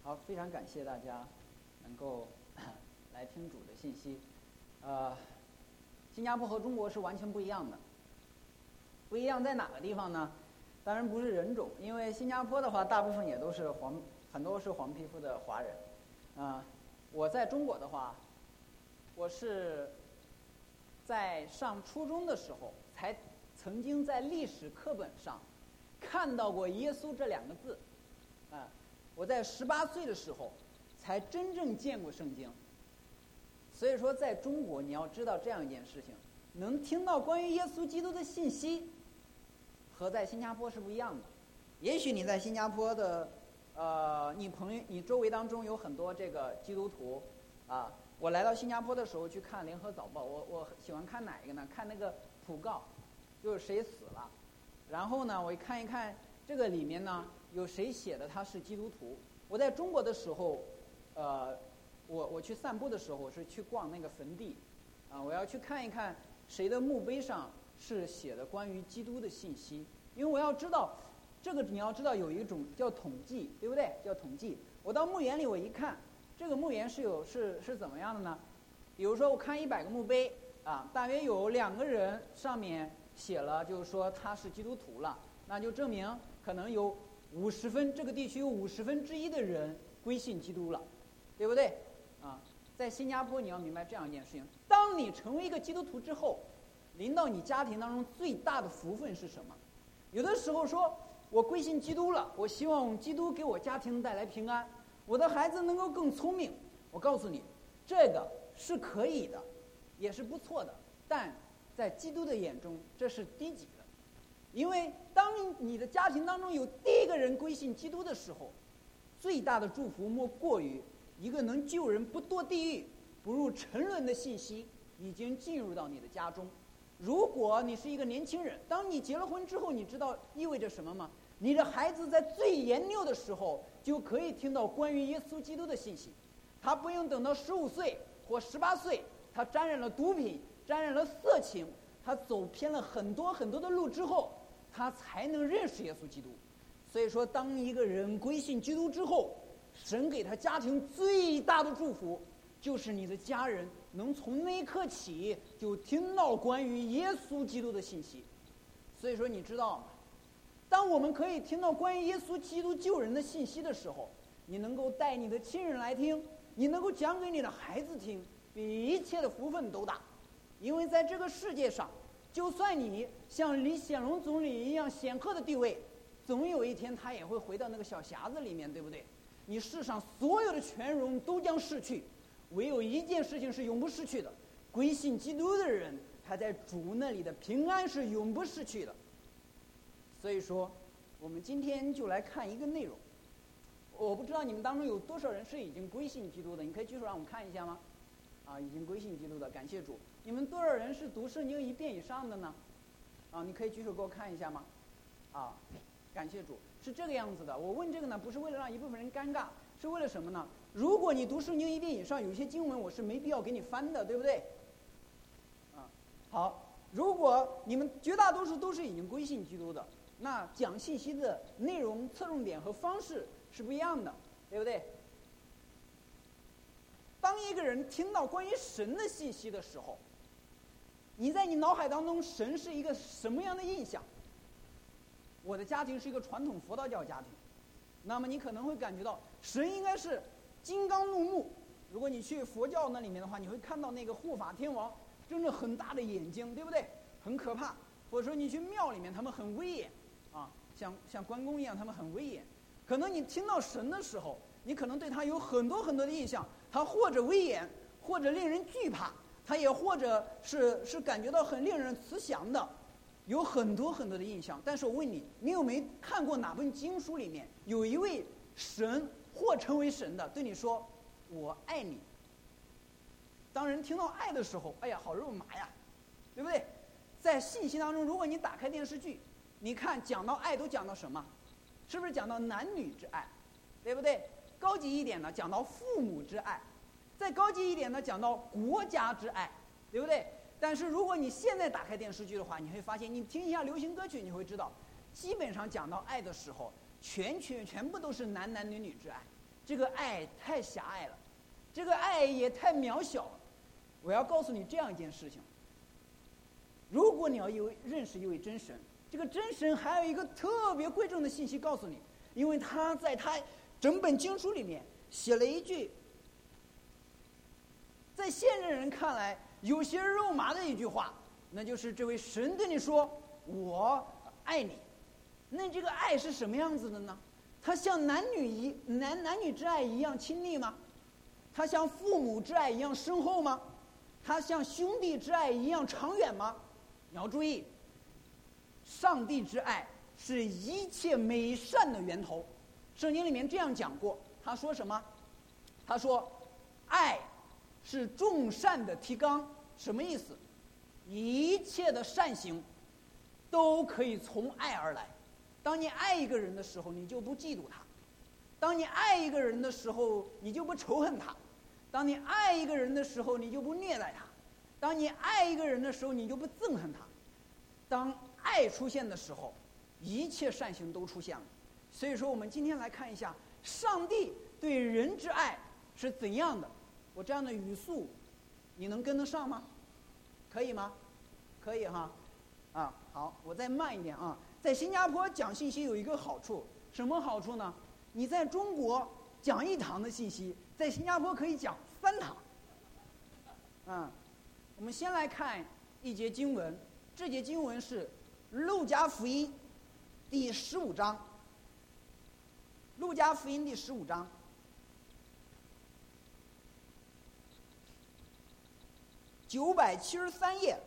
好，非常感谢大家能够来听主的信息。新加坡和中国是完全不一样的。不一样在哪个地方呢？当然不是人种，因为新加坡的话，大部分也都是很多是黄皮肤的华人。我在中国的话，我是在上初中的时候才曾经在历史课本上看到过耶稣这两个字。我在18岁的时候才真正见过圣经。所以说在中国你要知道这样一件事情，能听到关于耶稣基督的信息和在新加坡是不一样的。也许你在新加坡的你周围当中有很多这个基督徒啊。我来到新加坡的时候去看联合早报，我喜欢看哪一个呢？看那个讣告，就是谁死了，然后呢我一看一看这个里面呢有谁写的他是基督徒。我在中国的时候我去散步的时候，我是去逛那个坟地我要去看一看谁的墓碑上是写的关于基督的信息。因为我要知道这个，你要知道有一种叫统计，对不对？叫统计。我到墓园里我一看，这个墓园是怎么样的呢？比如说我看100个墓碑大约有2个人上面写了就是说他是基督徒了，那就证明可能有这个地区有1/50的人归信基督了，对不对？在新加坡你要明白这样一件事情，当你成为一个基督徒之后，临到你家庭当中最大的福分是什么？有的时候说我归信基督了，我希望基督给我家庭带来平安，我的孩子能够更聪明。我告诉你，这个是可以的，也是不错的，但在基督的眼中这是低级的。因为当你的家庭当中有第一个人归信基督的时候，最大的祝福莫过于一个能救人不堕地狱不入沉沦的信息已经进入到你的家中。如果你是一个年轻人，当你结了婚之后，你知道意味着什么吗？你的孩子在最年幼的时候就可以听到关于耶稣基督的信息，他不用等到15岁或18岁，他沾染了毒品，沾染了色情，他走偏了很多很多的路之后，他才能认识耶稣基督。所以说当一个人归信基督之后，神给他家庭最大的祝福就是你的家人能从那一刻起就听到关于耶稣基督的信息。所以说你知道吗？当我们可以听到关于耶稣基督救人的信息的时候，你能够带你的亲人来听，你能够讲给你的孩子听，比一切的福分都大。因为在这个世界上，就算你像李显龙总理一样显赫的地位，总有一天他也会回到那个小匣子里面，对不对？你世上所有的权荣都将逝去，唯有一件事情是永不失去的，归信基督的人他在主那里的平安是永不失去的。所以说我们今天就来看一个内容。我不知道你们当中有多少人是已经归信基督的，你可以举手让我们看一下吗？已经归信基督的，感谢主。你们多少人是读圣经1遍以上的呢？你可以举手给我看一下吗？感谢主。是这个样子的。我问这个呢，不是为了让一部分人尴尬，是为了什么呢？如果你读圣经1遍以上，有些经文我是没必要给你翻的，对不对？好，如果你们绝大多数都是已经归信基督的，那讲信息的内容、侧重点和方式是不一样的，对不对？当一个人听到关于神的信息的时候，你在你脑海当中神是一个什么样的印象？我的家庭是一个传统佛道教家庭，那么你可能会感觉到神应该是金刚怒目。如果你去佛教那里面的话，你会看到那个护法天王睁着很大的眼睛，对不对？很可怕。或者说你去庙里面，他们很威严像关公一样，他们很威严。可能你听到神的时候，你可能对他有很多很多的印象，他或者威严，或者令人惧怕，他也或者是感觉到很令人慈祥的，有很多很多的印象。但是我问你，你有没有看过哪本经书里面有一位神或成为神的对你说我爱你？当人听到爱的时候，哎呀好肉麻呀，对不对？在信息当中，如果你打开电视剧，你看讲到爱都讲到什么？是不是讲到男女之爱，对不对？高级一点呢讲到父母之爱，再高级一点呢讲到国家之爱，对不对？但是如果你现在打开电视剧的话，你会发现，你听一下流行歌曲，你会知道基本上讲到爱的时候全部都是男女之爱。 这个爱太狭隘了，这个爱也太渺小了。我要告诉你这样一件事情，如果你要认识一位真神，这个真神还有一个特别贵重的信息告诉你，因为他在他整本经书里面写了一句，在现任人看来有些肉麻的一句话，那就是这位神对你说我爱你。那这个爱是什么样子的呢？它像男女之爱一样亲密吗？它像父母之爱一样深厚吗？它像兄弟之爱一样长远吗？你要注意，上帝之爱是一切美善的源头。圣经里面这样讲过，他说什么？他说爱是众善的提纲。什么意思？一切的善行都可以从爱而来。当你爱一个人的时候，你就不嫉妒他；当你爱一个人的时候，你就不仇恨他；当你爱一个人的时候，你就不虐待他；当你爱一个人的时候，你就不憎恨他。当爱出现的时候，一切善行都出现了。所以说，我们今天来看一下上帝对人之爱是怎样的。我这样的语速，你能跟得上吗？可以吗？可以哈。好，我再慢一点啊。在新加坡讲信息有一个好处，什么好处呢？你在中国讲1堂的信息，在新加坡可以讲3堂。我们先来看一节经文，这节经文是路加福音第15章。路加福音第15章973页。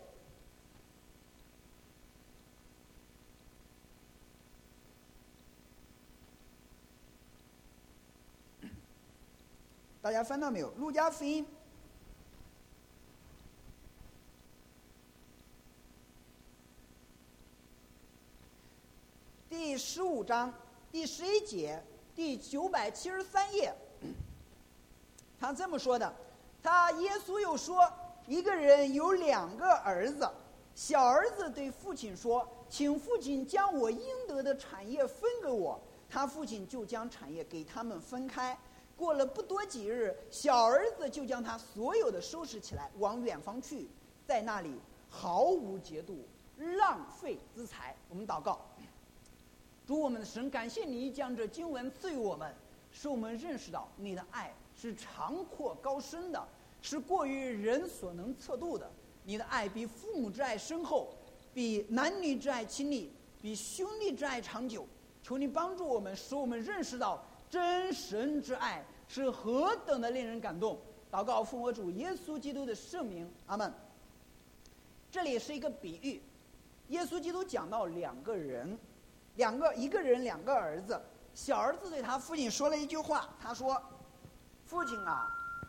大家翻到没有？路加福音第15章第11节，第973页，他这么说的：耶稣又说，一个人有2个儿子，小儿子对父亲说，请父亲将我应得的产业分给我，他父亲就将产业给他们分开。过了不多几日，小儿子就将他所有的收拾起来，往远方去，在那里毫无节度，浪费资财。我们祷告，主我们的神，感谢你将这经文赐予我们，使我们认识到你的爱是长阔高深的，是过于人所能测度的。你的爱比父母之爱深厚，比男女之爱亲密，比兄弟之爱长久。求你帮助我们，使我们认识到真神之爱是何等的令人感动。祷告奉我主耶稣基督的圣名，阿们。这里是一个比喻，耶稣基督讲到2个人，一个人2个儿子。小儿子对他父亲说了一句话，他说：父亲啊，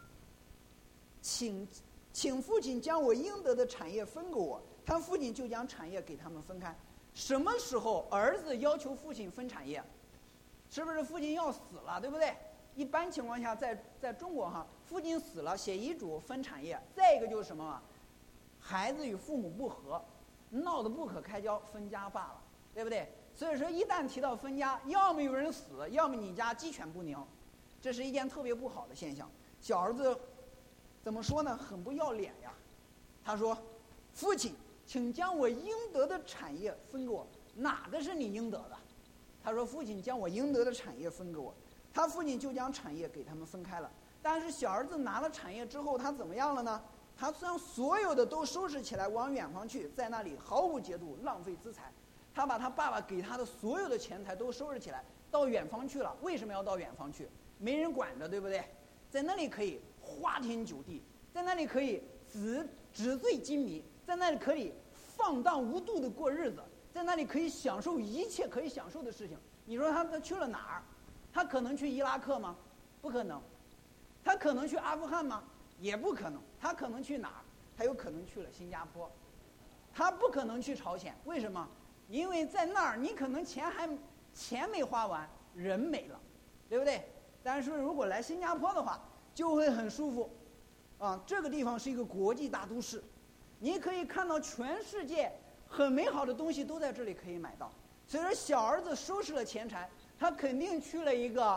请父亲将我应得的产业分给我。他父亲就将产业给他们分开。什么时候儿子要求父亲分产业？是不是父亲要死了，对不对？一般情况下，在中国父亲死了写遗嘱分产业。再一个就是什么？孩子与父母不和，闹得不可开交，分家罢了，对不对？所以说，一旦提到分家，要么有人死，要么你家鸡犬不宁，这是一件特别不好的现象。小儿子怎么说呢？很不要脸呀。他说：父亲，请将我应得的产业分给我。哪个是你应得的？他说：父亲，将我应得的产业分给我。他父亲就将产业给他们分开了。但是小儿子拿了产业之后，他怎么样了呢？他将所有的都收拾起来，往远方去，在那里毫无节度，浪费资财。他把他爸爸给他的所有的钱财都收拾起来，到远方去了。为什么要到远方去？没人管着，对不对？在那里可以花天酒地，在那里可以纸醉金迷，在那里可以放荡无度的过日子，在那里可以享受一切可以享受的事情。你说他去了哪儿？他可能去伊拉克吗？不可能。他可能去阿富汗吗？也不可能。他可能去哪儿？他有可能去了新加坡。他不可能去朝鲜。为什么？因为在那儿你可能钱没花完，人没了，对不对？但是如果来新加坡的话，就会很舒服这个地方是一个国际大都市，你可以看到全世界很美好的东西都在这里可以买到。所以说小儿子收拾了钱财，他肯定去了一个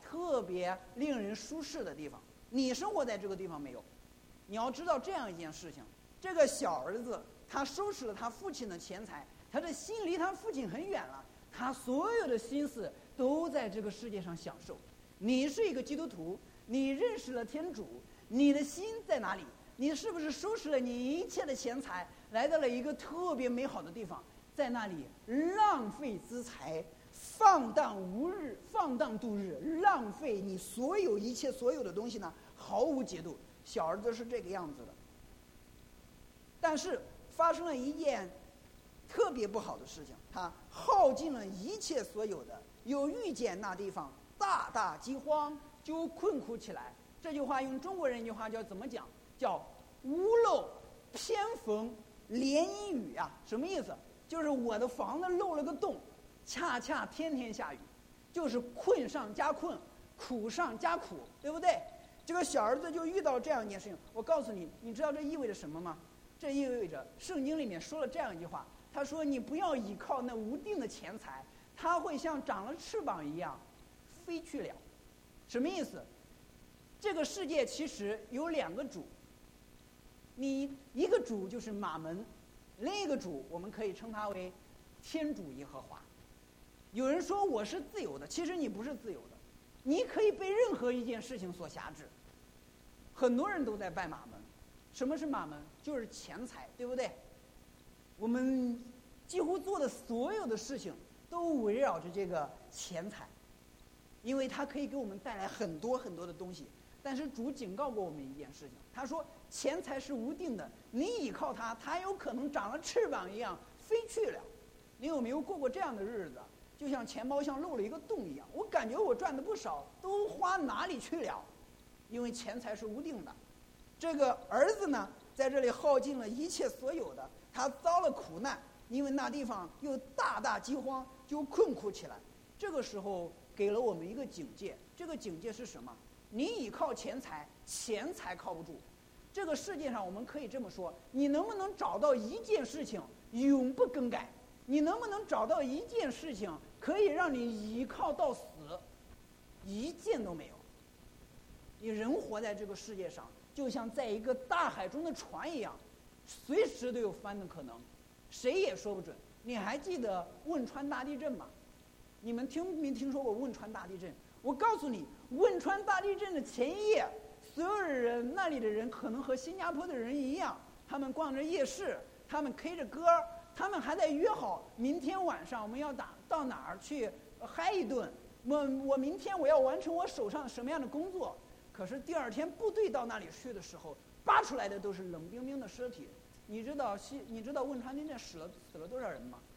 特别令人舒适的地方。你生活在这个地方没有？你要知道这样一件事情：这个小儿子他收拾了他父亲的钱财，他的心离他父亲很远了，他所有的心思都在这个世界上享受。你是一个基督徒，你认识了天主，你的心在哪里？你是不是收拾了你一切的钱财，来到了一个特别美好的地方，在那里浪费资财，放荡度日，浪费你一切所有的东西呢，毫无节度。小儿子是这个样子的。但是发生了一件特别不好的事情，他耗尽了一切所有的，又遇见那地方大大饥荒，就困苦起来。这句话用中国人一句话叫怎么讲？叫屋漏偏逢连阴雨啊！什么意思？就是我的房子漏了个洞，恰恰天天下雨，就是困上加困，苦上加苦，对不对？这个小儿子就遇到这样一件事情。我告诉你，你知道这意味着什么吗？这意味着圣经里面说了这样一句话，他说你不要依靠那无定的钱财，它会像长了翅膀一样飞去了。什么意思？这个世界其实有两个主，你一个主就是马门，另一个主我们可以称它为天主耶和华。有人说我是自由的，其实你不是自由的，你可以被任何一件事情所辖制。很多人都在拜马门。什么是马门？就是钱财，对不对？我们几乎做的所有的事情都围绕着这个钱财，因为它可以给我们带来很多很多的东西。但是主警告过我们一件事情，他说钱财是无定的，你依靠它，它有可能长了翅膀一样飞去了。你有没有过过这样的日子？就像钱包像漏了一个洞一样，我感觉我赚的不少，都花哪里去了？因为钱财是无定的。这个儿子呢，在这里耗尽了一切所有的，他遭了苦难，因为那地方又大大饥荒，就困苦起来。这个时候给了我们一个警戒，这个警戒是什么？你依靠钱财，钱财靠不住。这个世界上我们可以这么说，你能不能找到一件事情永不更改？你能不能找到一件事情可以让你依靠到死？一件都没有。你人活在这个世界上，就像在一个大海中的船一样，随时都有翻的可能，谁也说不准。你还记得汶川大地震吗？你们听没听说过汶川大地震？我告诉你，汶川大地震的前一夜，所有的人，那里的人可能和新加坡的人一样，他们逛着夜市，他们 K 着歌，他们还在约好明天晚上我们要到哪儿去嗨一顿。我明天我要完成我手上什么样的工作？可是第二天部队到那里去的时候，扒出来的都是冷冰冰的尸体。你知道汶川地震死了多少人吗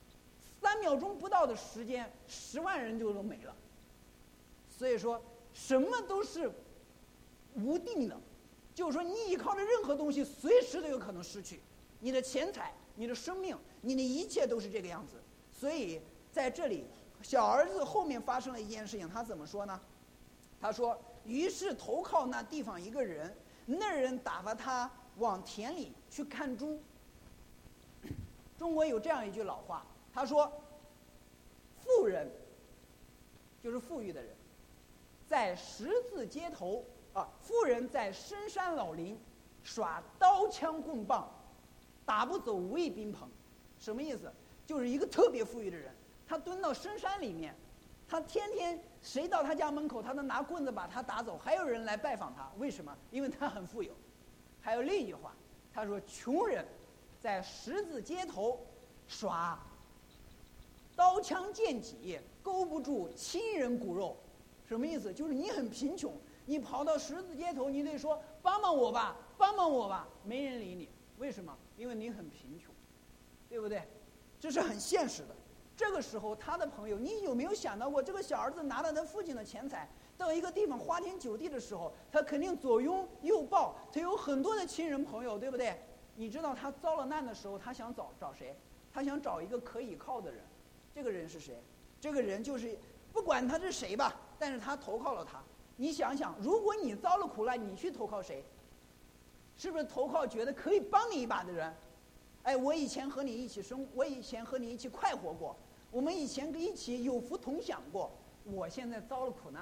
？3秒钟不到的时间，10万人就都没了。所以说，什么都是无定的，就是说你依靠的任何东西，随时都有可能失去。你的钱财、你的生命、你的一切都是这个样子。所以在这里，小儿子后面发生了一件事情，他怎么说呢？他说：“于是投靠那地方一个人，那人打发他往田里去看猪。”中国有这样一句老话，他说：“富人就是富裕的人，在十字街头富人在深山老林耍刀枪棍棒，打不走卫兵棚。”什么意思？就是一个特别富裕的人，他蹲到深山里面，他天天谁到他家门口，他都拿棍子把他打走，还有人来拜访他。为什么？因为他很富有。还有另一句话，他说：“穷人在十字街头耍刀枪剑戟，勾不住亲人骨肉。”什么意思？就是你很贫穷，你跑到十字街头，你得说帮帮我吧，帮帮我吧，没人理你。为什么？因为你很贫穷，对不对？这是很现实的。这个时候他的朋友，你有没有想到过，这个小儿子拿了他父亲的钱财到一个地方花天酒地的时候，他肯定左拥右抱，他有很多的亲人朋友，对不对？你知道他遭了难的时候，他想找谁？他想找一个可以靠的人。这个人是谁？这个人就是不管他是谁吧，但是他投靠了他。你想想，如果你遭了苦难，你去投靠谁？是不是投靠觉得可以帮你一把的人？哎，我以前和你一起生，我以前和你一起快活过，我们以前一起有福同享过，我现在遭了苦难了，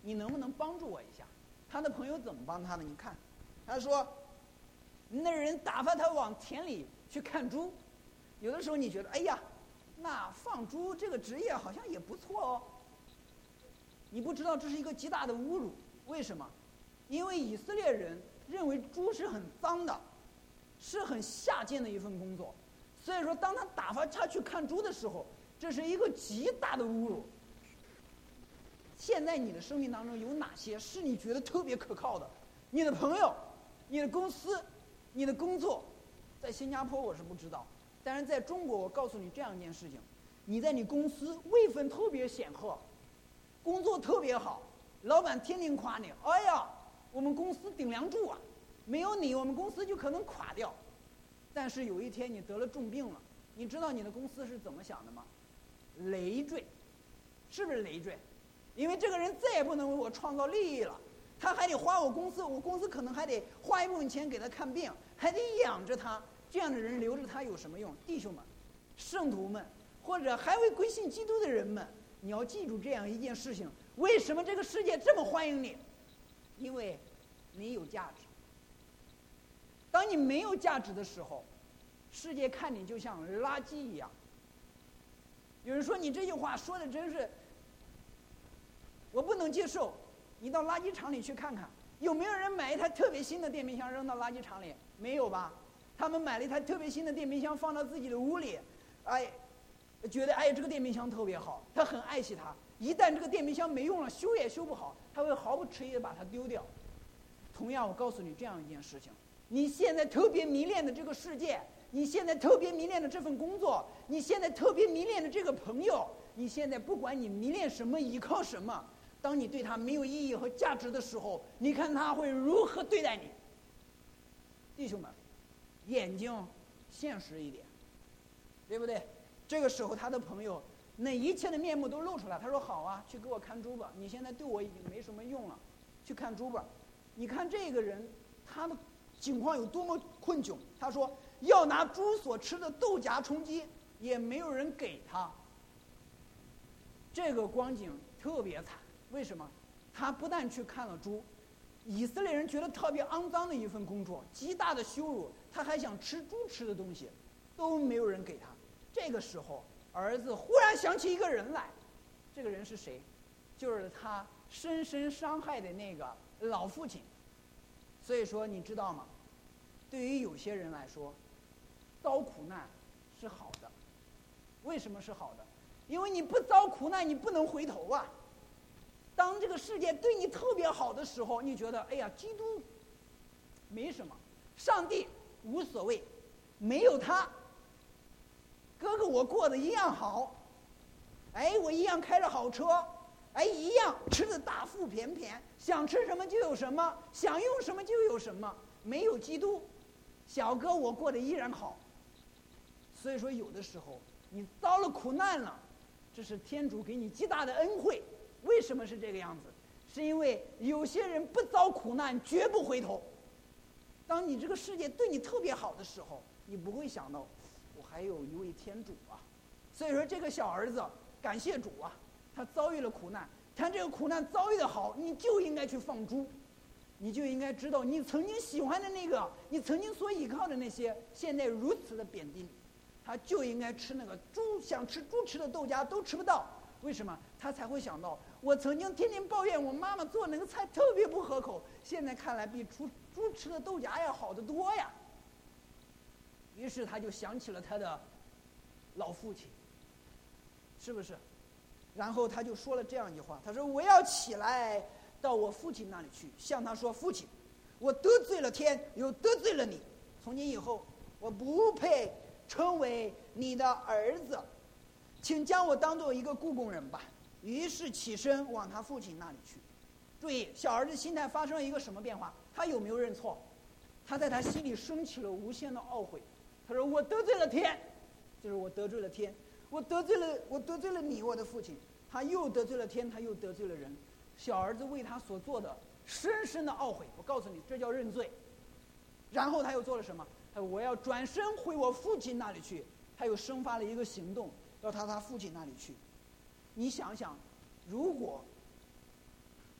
你能不能帮助我一下？他的朋友怎么帮他的？你看，他说那人打发他往田里去看猪。有的时候你觉得，哎呀，那放猪这个职业好像也不错哦。你不知道这是一个极大的侮辱。为什么？因为以色列人认为猪是很脏的，是很下贱的一份工作。所以说当他打发他去看猪的时候，这是一个极大的侮辱。现在你的生命当中有哪些是你觉得特别可靠的？你的朋友、你的公司、你的工作。在新加坡我是不知道，但是在中国我告诉你这样一件事情，你在你公司位分特别显赫，工作特别好，老板天天夸你，哎呀，我们公司顶梁柱啊，没有你我们公司就可能垮掉。但是有一天你得了重病了，你知道你的公司是怎么想的吗？累赘，是不是累赘？因为这个人再也不能为我创造利益了，他还得花我公司可能还得花一部分钱给他看病，还得养着他。这样的人留着他有什么用？弟兄们、圣徒们，或者还未归信基督的人们，你要记住这样一件事情：为什么这个世界这么欢迎你？因为你有价值。当你没有价值的时候，世界看你就像垃圾一样。有人说你这句话说的真是，我不能接受。你到垃圾场里去看看，有没有人买一台特别新的电冰箱扔到垃圾场里？没有吧？他们买了一台特别新的电冰箱放到自己的屋里，觉得这个电冰箱特别好，他很爱惜它。一旦这个电冰箱没用了，修也修不好，他会毫不迟疑地把它丢掉。同样，我告诉你这样一件事情：你现在特别迷恋的这个世界，你现在特别迷恋的这份工作，你现在特别迷恋的这个朋友，你现在不管你迷恋什么，依靠什么，当你对他没有意义和价值的时候，你看他会如何对待你。弟兄们，眼睛现实一点，对不对？这个时候他的朋友那一切的面目都露出来，他说好啊，去给我看猪吧，你现在对我已经没什么用了，去看猪吧。你看这个人他的情况有多么困窘，他说要拿猪所吃的豆荚充饥，也没有人给他。这个光景特别惨。为什么？他不但去看了猪，以色列人觉得特别肮脏的一份工作，极大的羞辱，他还想吃猪吃的东西，都没有人给他。这个时候儿子忽然想起一个人来，这个人是谁？就是他深深伤害的那个老父亲。所以说你知道吗？对于有些人来说，遭苦难是好的。为什么是好的？因为你不遭苦难，你不能回头啊。当这个世界对你特别好的时候，你觉得哎呀，基督没什么，上帝无所谓，没有他，哥哥我过得一样好，我一样开着好车，一样吃的大腹便便，想吃什么就有什么，想用什么就有什么。没有基督，小哥我过得依然好。所以说有的时候你遭了苦难了，这是天主给你极大的恩惠。为什么是这个样子？是因为有些人不遭苦难绝不回头。当你这个世界对你特别好的时候，你不会想到我还有一位天主啊。所以说这个小儿子感谢主啊，他遭遇了苦难，他这个苦难遭遇的好，你就应该去放猪，你就应该知道你曾经喜欢的那个，你曾经所依靠的那些，现在如此的贬低你，他就应该吃那个猪想吃猪吃的豆荚都吃不到。为什么？他才会想到我曾经天天抱怨我妈妈做那个菜特别不合口，现在看来比猪吃的豆荚要好得多呀。于是他就想起了他的老父亲，是不是？然后他就说了这样一句话，他说我要起来到我父亲那里去，向他说，父亲，我得罪了天，又得罪了你，从今以后我不配称为你的儿子，请将我当做一个雇工人吧。于是起身往他父亲那里去。注意，小儿子心态发生了一个什么变化？他有没有认错？他在他心里升起了无限的懊悔。他说我得罪了天，就是我得罪了天，我得罪了你，我的父亲。他又得罪了天，他又得罪了人。小儿子为他所做的深深的懊悔，我告诉你，这叫认罪。然后他又做了什么？他说我要转身回我父亲那里去。他又生发了一个行动，到他父亲那里去。你想想，如果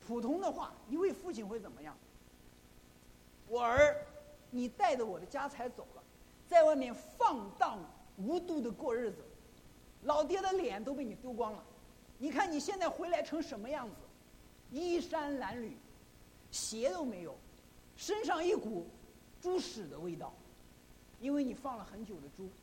普通的话，一位父亲会怎么样？我儿，你带着我的家财走了，在外面放荡无度的过日子，老爹的脸都被你丢光了。你看你现在回来成什么样子？衣衫褴褛，鞋都没有，身上一股猪屎的味道，因为你放了很久的猪。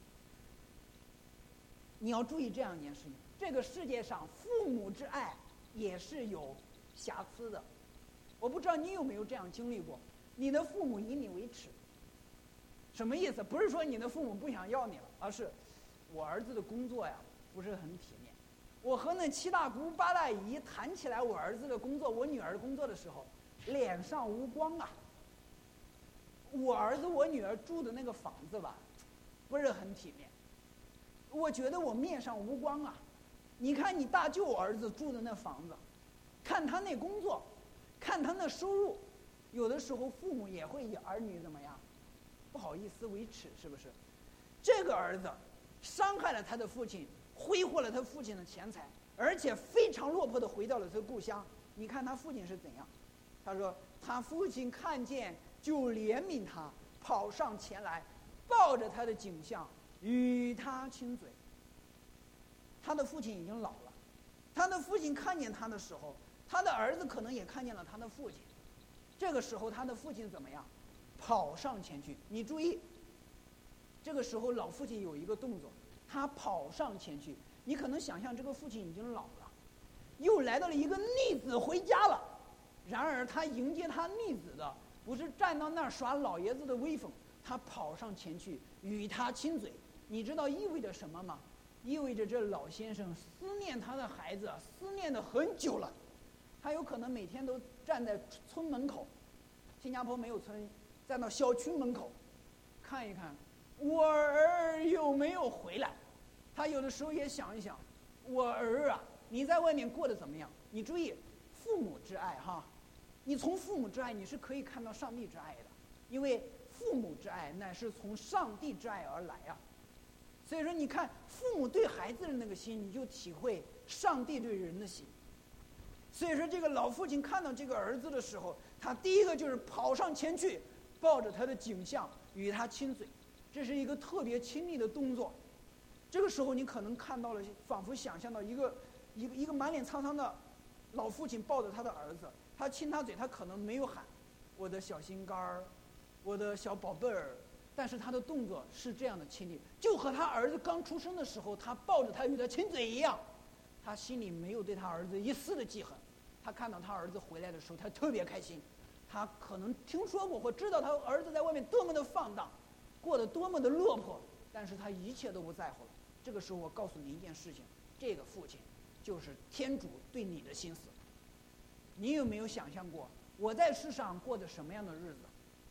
你要注意这样一件事情，这个世界上父母之爱也是有瑕疵的。我不知道你有没有这样经历过，你的父母以你为耻。什么意思？不是说你的父母不想要你了，而是我儿子的工作呀不是很体面。我和那七大姑八大姨谈起来我儿子的工作，我女儿的工作的时候，脸上无光啊。我儿子我女儿住的那个房子吧，不是很体面，我觉得我面上无光啊。你看你大舅儿子住的那房子，看他那工作，看他那收入，有的时候父母也会以儿女怎么样不好意思为耻，是不是？这个儿子伤害了他的父亲，挥霍了他父亲的钱财，而且非常落魄地回到了他故乡。你看他父亲是怎样？他说他父亲看见就怜悯他，跑上前来，抱着他的颈项，与他亲嘴。他的父亲已经老了，他的父亲看见他的时候，他的儿子可能也看见了他的父亲。这个时候他的父亲怎么样？跑上前去。你注意，这个时候老父亲有一个动作，他跑上前去。你可能想象这个父亲已经老了，又来到了一个逆子回家了。然而他迎接他逆子的不是站到那儿耍老爷子的威风，他跑上前去与他亲嘴。你知道意味着什么吗？意味着这老先生思念他的孩子，思念得很久了。他有可能每天都站在村门口，新加坡没有村，站到小区门口看一看我儿有没有回来。他有的时候也想一想，我儿啊，你在外面过得怎么样？你注意父母之爱哈，你从父母之爱你是可以看到上帝之爱的，因为父母之爱乃是从上帝之爱而来啊。所以说你看父母对孩子的那个心，你就体会上帝对人的心。所以说这个老父亲看到这个儿子的时候，他第一个就是跑上前去，抱着他的颈项与他亲嘴，这是一个特别亲密的动作。这个时候你可能看到了，仿佛想象到一个满脸沧桑的老父亲抱着他的儿子，他亲他嘴，他可能没有喊我的小心肝儿，我的小宝贝儿，但是他的动作是这样的亲密，就和他儿子刚出生的时候他抱着他与他亲嘴一样。他心里没有对他儿子一丝的记恨，他看到他儿子回来的时候他特别开心。他可能听说过或知道他儿子在外面多么的放荡，过得多么的落魄，但是他一切都不在乎了。这个时候我告诉你一件事情，这个父亲就是天主对你的心思。你有没有想象过我在世上过着什么样的日子？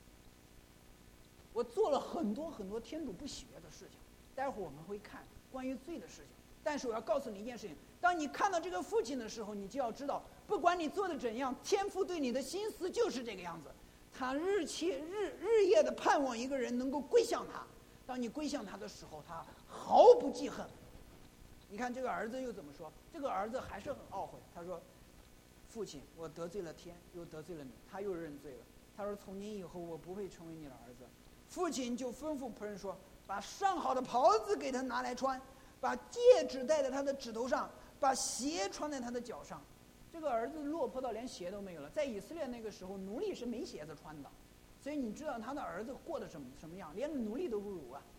我做了很多很多天主不喜悦的事情，待会儿我们会看关于罪的事情。但是我要告诉你一件事情，当你看到这个父亲的时候，你就要知道，不管你做的怎样，天父对你的心思就是这个样子。他日夜的盼望一个人能够归向他，当你归向他的时候，他毫不记恨。你看这个儿子又怎么说？这个儿子还是很懊悔，他说父亲，我得罪了天，又得罪了你。他又认罪了，他说从今以后我不会成为你的儿子。父亲就吩咐仆人说，把上好的袍子给他拿来穿，把戒指戴在他的指头上，把鞋穿在他的脚上。这个儿子落魄到连鞋都没有了。在以色列那个时候，奴隶是没鞋子穿的，所以你知道他的儿子过得什么样，连奴隶都不如啊。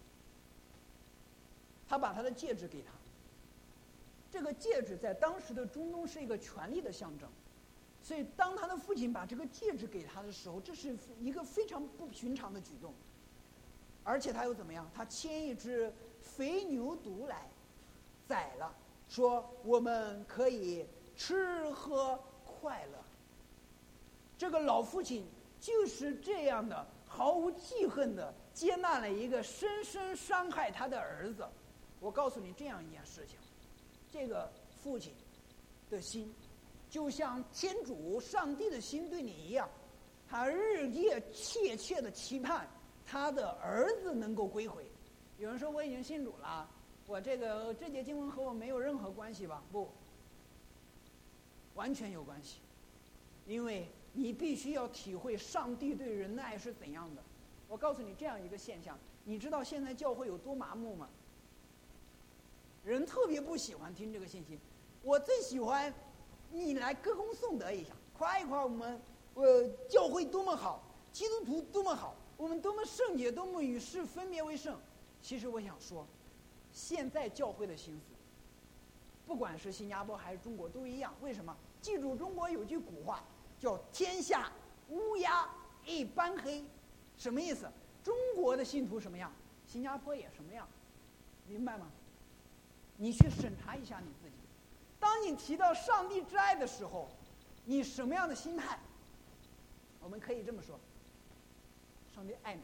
他把他的戒指给他，这个戒指在当时的中东是一个权力的象征，所以当他的父亲把这个戒指给他的时候，这是一个非常不寻常的举动。而且他又怎么样？他牵一只肥牛犊来宰了，说我们可以吃喝快乐。这个老父亲就是这样的毫无记恨的接纳了一个深深伤害他的儿子。我告诉你这样一件事情，这个父亲的心就像天主上帝的心对你一样，他日夜切切的期盼他的儿子能够归回。有人说我已经信主了，我这节经文和我没有任何关系吧？不，完全有关系。 因为你必须要体会上帝对人的爱是怎样的。我告诉你这样一个现象，你知道现在教会有多麻木吗？人特别不喜欢听这个信息。我最喜欢你来歌功颂德一下，夸一夸我们教会多么好，基督徒多么好，我们多么圣洁，多么与世分别为圣。其实我想说，现在教会的心思，不管是新加坡还是中国都一样。为什么？记住，中国有句古话叫“天下乌鸦一般黑”，什么意思？中国的信徒什么样，新加坡也什么样，明白吗？你去审查一下你自己。当你提到上帝之爱的时候，你什么样的心态？我们可以这么说：上帝爱你，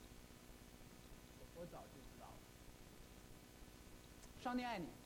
我早就知道了。上帝爱你，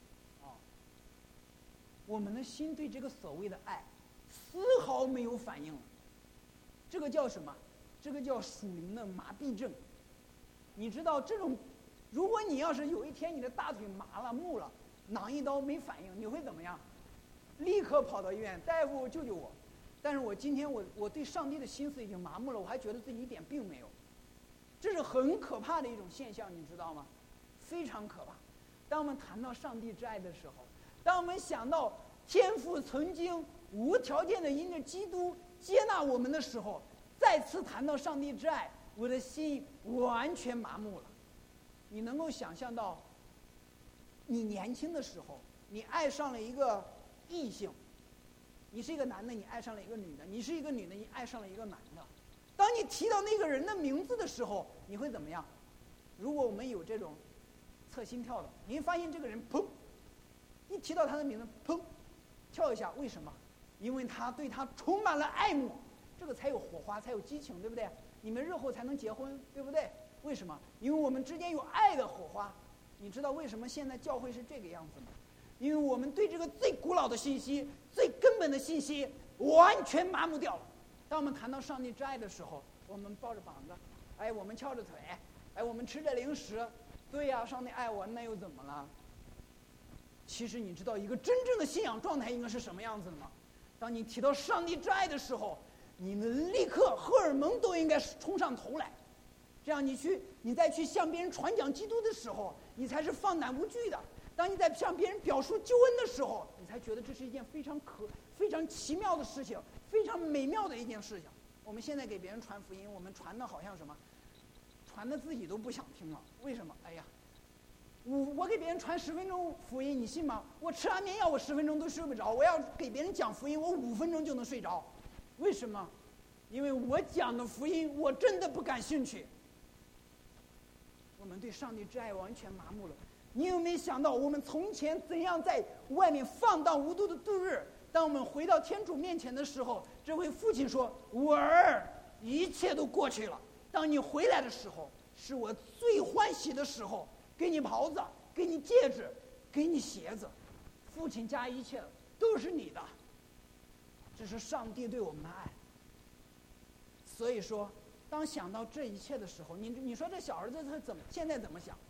我们的心对这个所谓的爱丝毫没有反应了。这个叫什么？这个叫属灵的麻痹症。你知道这种，如果你要是有一天你的大腿麻了、木了，囊一刀没反应，你会怎么样？立刻跑到医院，大夫救救我！但是我今天我对上帝的心思已经麻木了，我还觉得自己一点病没有，这是很可怕的一种现象，你知道吗？非常可怕。当我们谈到上帝之爱的时候，当我们想到天父曾经无条件的因着基督接纳我们的时候，再次谈到上帝之爱，我的心完全麻木了。你能够想象到，你年轻的时候，你爱上了一个异性，你是一个男的，你爱上了一个女的；你是一个女的，你爱上了一个男的。当你提到那个人的名字的时候，你会怎么样？如果我们有这种测心跳的，你会发现这个人砰，一提到他的名字，砰，跳一下。为什么？因为他对他充满了爱慕，这个才有火花，才有激情，对不对？你们日后才能结婚，对不对？为什么？因为我们之间有爱的火花。你知道为什么现在教会是这个样子吗？因为我们对这个最古老的信息、最根本的信息完全麻木掉了。当我们谈到上帝之爱的时候，我们抱着膀子，我们翘着腿，我们吃着零食。对呀，上帝爱我，那又怎么了？其实你知道一个真正的信仰状态应该是什么样子的吗？当你提到上帝之爱的时候，你们立刻荷尔蒙都应该冲上头来。这样你再去向别人传讲基督的时候，你才是放胆无惧的。当你在向别人表述救恩的时候，你才觉得这是一件非常奇妙的事情，非常美妙的一件事情。我们现在给别人传福音，我们传的好像什么？传的自己都不想听了。为什么？我给别人传10分钟福音，你信吗？我吃安眠药，我10分钟都睡不着。我要给别人讲福音，我5分钟就能睡着。为什么？因为我讲的福音我真的不感兴趣。我们对上帝之爱完全麻木了。你有没有想到，我们从前怎样在外面放荡无度的度日？当我们回到天主面前的时候，这位父亲说：“我儿，一切都过去了。当你回来的时候，是我最欢喜的时候，给你袍子，给你戒指，给你鞋子，父亲家一切都是你的。”这是上帝对我们的爱。所以说，当想到这一切的时候，你说这小儿子他现在怎么想？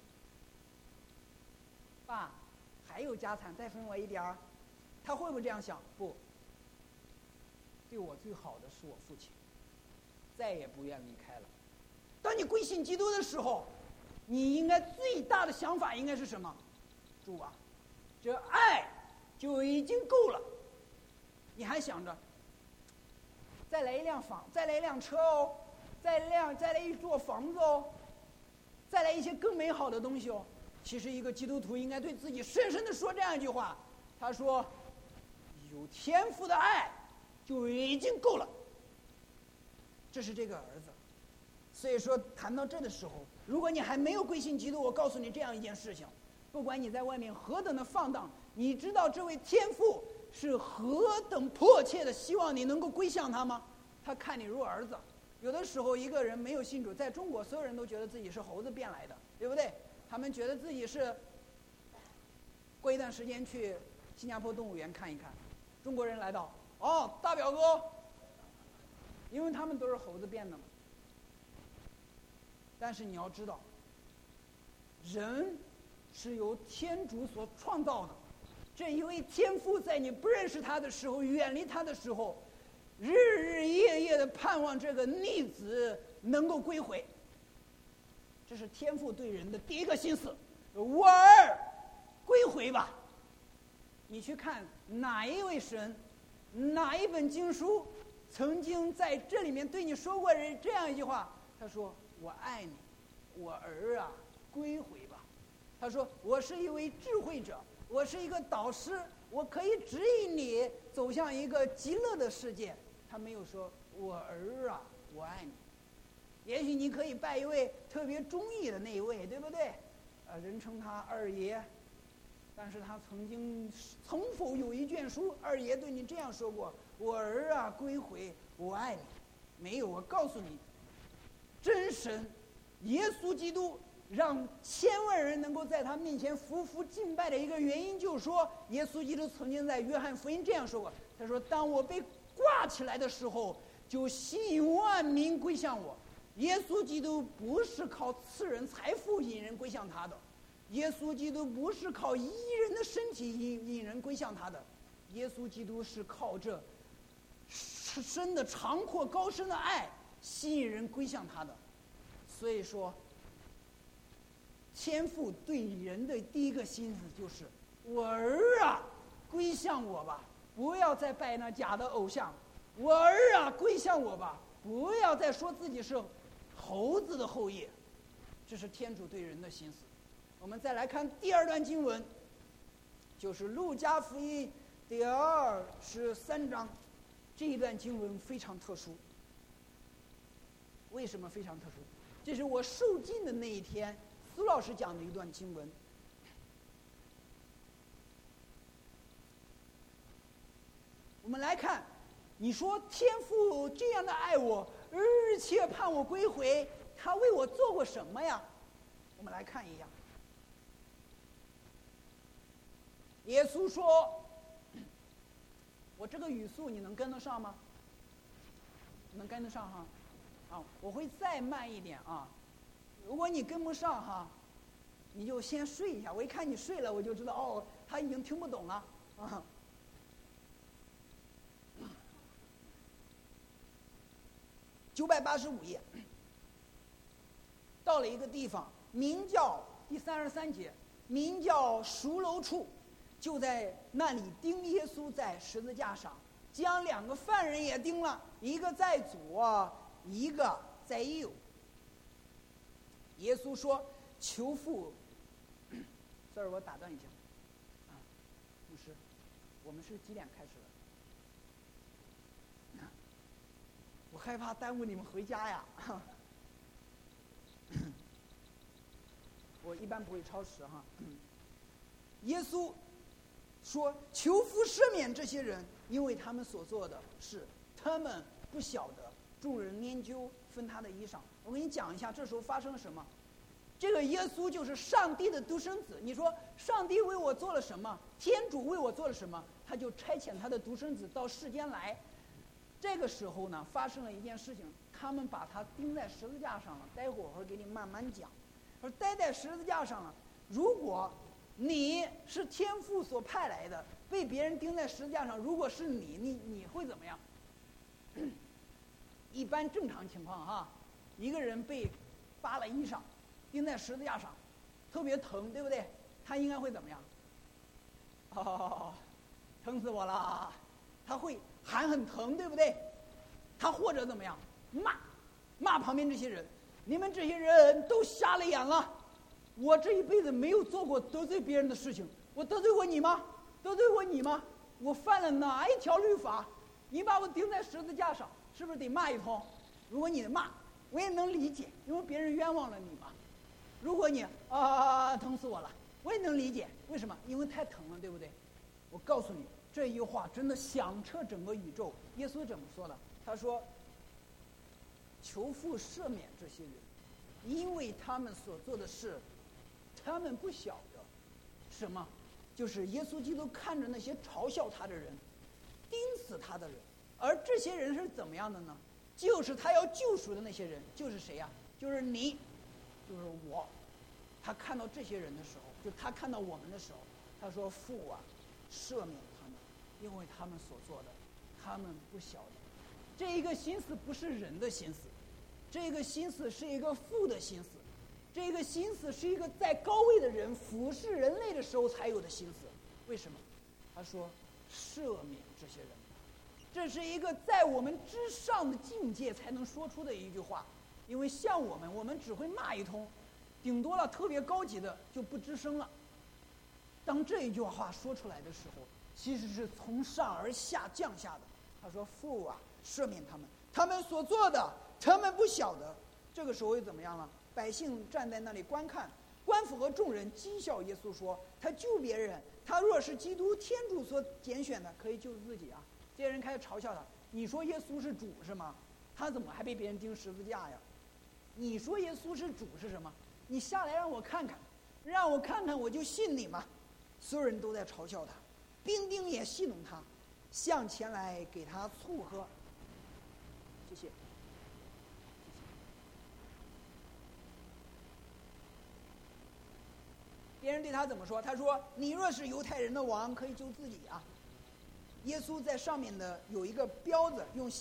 爸，还有家产，再分我一点儿，他会不会这样想？不，对我最好的是我父亲，再也不愿离开了。当你归信基督的时候，你应该最大的想法应该是什么？主啊，这爱就已经够了，你还想着再来一辆房，再来一辆车哦，再来一座房子哦，再来一些更美好的东西哦。其实一个基督徒应该对自己深深的说这样一句话，他说：有天赋的爱就已经够了。这是这个儿子。所以说谈到这的时候，如果你还没有归信基督，我告诉你这样一件事情，不管你在外面何等的放荡，你知道这位天父是何等迫切的希望你能够归向他吗？他看你如儿子。有的时候一个人没有信主，在中国所有人都觉得自己是猴子变来的，对不对？他们觉得自己是过一段时间去新加坡动物园看一看，中国人来到，大表哥，因为他们都是猴子变的嘛。但是你要知道，人是由天主所创造的，这一位天父在你不认识他的时候，远离他的时候， 日日夜夜的盼望这个逆子能够归回。这是天父对人的第一个心思，我儿归回吧。你去看哪一位神，哪一本经书曾经在这里面对你说过这样一句话，他说我爱你，我儿啊归回吧。他说我是一位智慧者，我是一个导师，我可以指引你走向一个极乐的世界。他没有说我儿啊我爱你。也许你可以拜一位特别中意的那一位，对不对？人称他二爷，但是他曾否有一卷书，二爷对你这样说过：我儿啊归回，我爱你。没有。我告诉你，真神耶稣基督让千万人能够在他面前匍匐敬拜的一个原因，就是说耶稣基督曾经在约翰福音这样说过，他说当我被挂起来的时候，就吸引万民归向我。耶稣基督不是靠赐人财富引人归向他的，耶稣基督不是靠医人的身体引人归向他的，耶稣基督是靠着深的长阔高深的爱吸引人归向他的。所以说天父对人的第一个心思就是我儿啊归向我吧，不要再拜那假的偶像。我儿啊归向我吧，不要再说自己是猴子的后裔。这是天主对人的心思。我们再来看第二段经文，就是路加福音第23章。这一段经文非常特殊。为什么非常特殊？这是我受浸的那一天苏老师讲的一段经文。我们来看，你说天父这样的爱我，日切盼我归回，他为我做过什么呀？我们来看一下。耶稣说，我这个语速你能跟得上吗？能跟得上哈？啊，我会再慢一点啊。如果你跟不上哈，你就先睡一下。我一看你睡了，我就知道哦，他已经听不懂了啊。985页，到了一个地方，名叫第33节，名叫赎楼处，就在那里钉耶稣在十字架上，将2个犯人也钉了，一个在左，一个在右。耶稣说：“求父。”sorry， 我打断一下。啊，牧师，我们是几点开始的？我害怕耽误你们回家呀。我一般不会超时哈。耶稣说：“求父赦免这些人，因为他们所做的事，他们不晓得。”众人研究，分他的衣裳。我跟你讲一下，这时候发生了什么？这个耶稣就是上帝的独生子。你说上帝为我做了什么？天主为我做了什么？他就差遣他的独生子到世间来。这个时候呢，发生了一件事情，他们把他钉在十字架上了。待会儿我会给你慢慢讲。而待在十字架上了，如果你是天父所派来的，被别人钉在十字架上，如果是你会怎么样？一般正常情况哈，一个人被扒了衣裳，钉在十字架上，特别疼，对不对？他应该会怎么样？哦，疼死我了！他会喊很疼，对不对？他或者怎么样？骂旁边这些人，你们这些人都瞎了眼了！我这一辈子没有做过得罪别人的事情，我得罪过你吗？得罪过你吗？我犯了哪一条律法？你把我钉在十字架上，是不是得骂一通？如果你骂，我也能理解，因为别人冤枉了你嘛。如果你疼死我了，我也能理解，为什么？因为太疼了，对不对？我告诉你，这一句话真的响彻整个宇宙。耶稣怎么说的？他说：“求父赦免这些人，因为他们所做的事，他们不晓得。”什么？就是耶稣基督看着那些嘲笑他的人，钉死他的人，而这些人是怎么样的呢？就是他要救赎的那些人，就是谁呀？就是你，就是我。他看到这些人的时候，就他看到我们的时候，他说：“父啊，赦免他们，因为他们所做的，他们不晓得。” 这一个心思不是人的心思，这个心思是一个父的心思，这个心思是一个在高位的人俯视人类的时候才有的心思。为什么？他说赦免这些人，这是一个在我们之上的境界才能说出的一句话。因为像我们只会骂一通，顶多了特别高级的就不吱声了。当这一句话说出来的时候，其实是从上而下降下的。他说父啊，赦免他们，他们所做的他们不晓得。这个时候又怎么样了？百姓站在那里观看，官府和众人讥笑耶稣说，他救别人，他若是基督，天主所拣选的，可以救自己啊。这些人开始嘲笑他，你说耶稣是主是吗？他怎么还被别人钉十字架呀？你说耶稣是主是什么？你下来让我看看，让我看看我就信你嘛。所有人都在嘲笑他，兵丁也戏弄他，向前来给他凑合。谢谢。别人对他怎么说？他说：“你若是犹太人的王，可以救自己啊。”耶稣在上面的有一个标子，用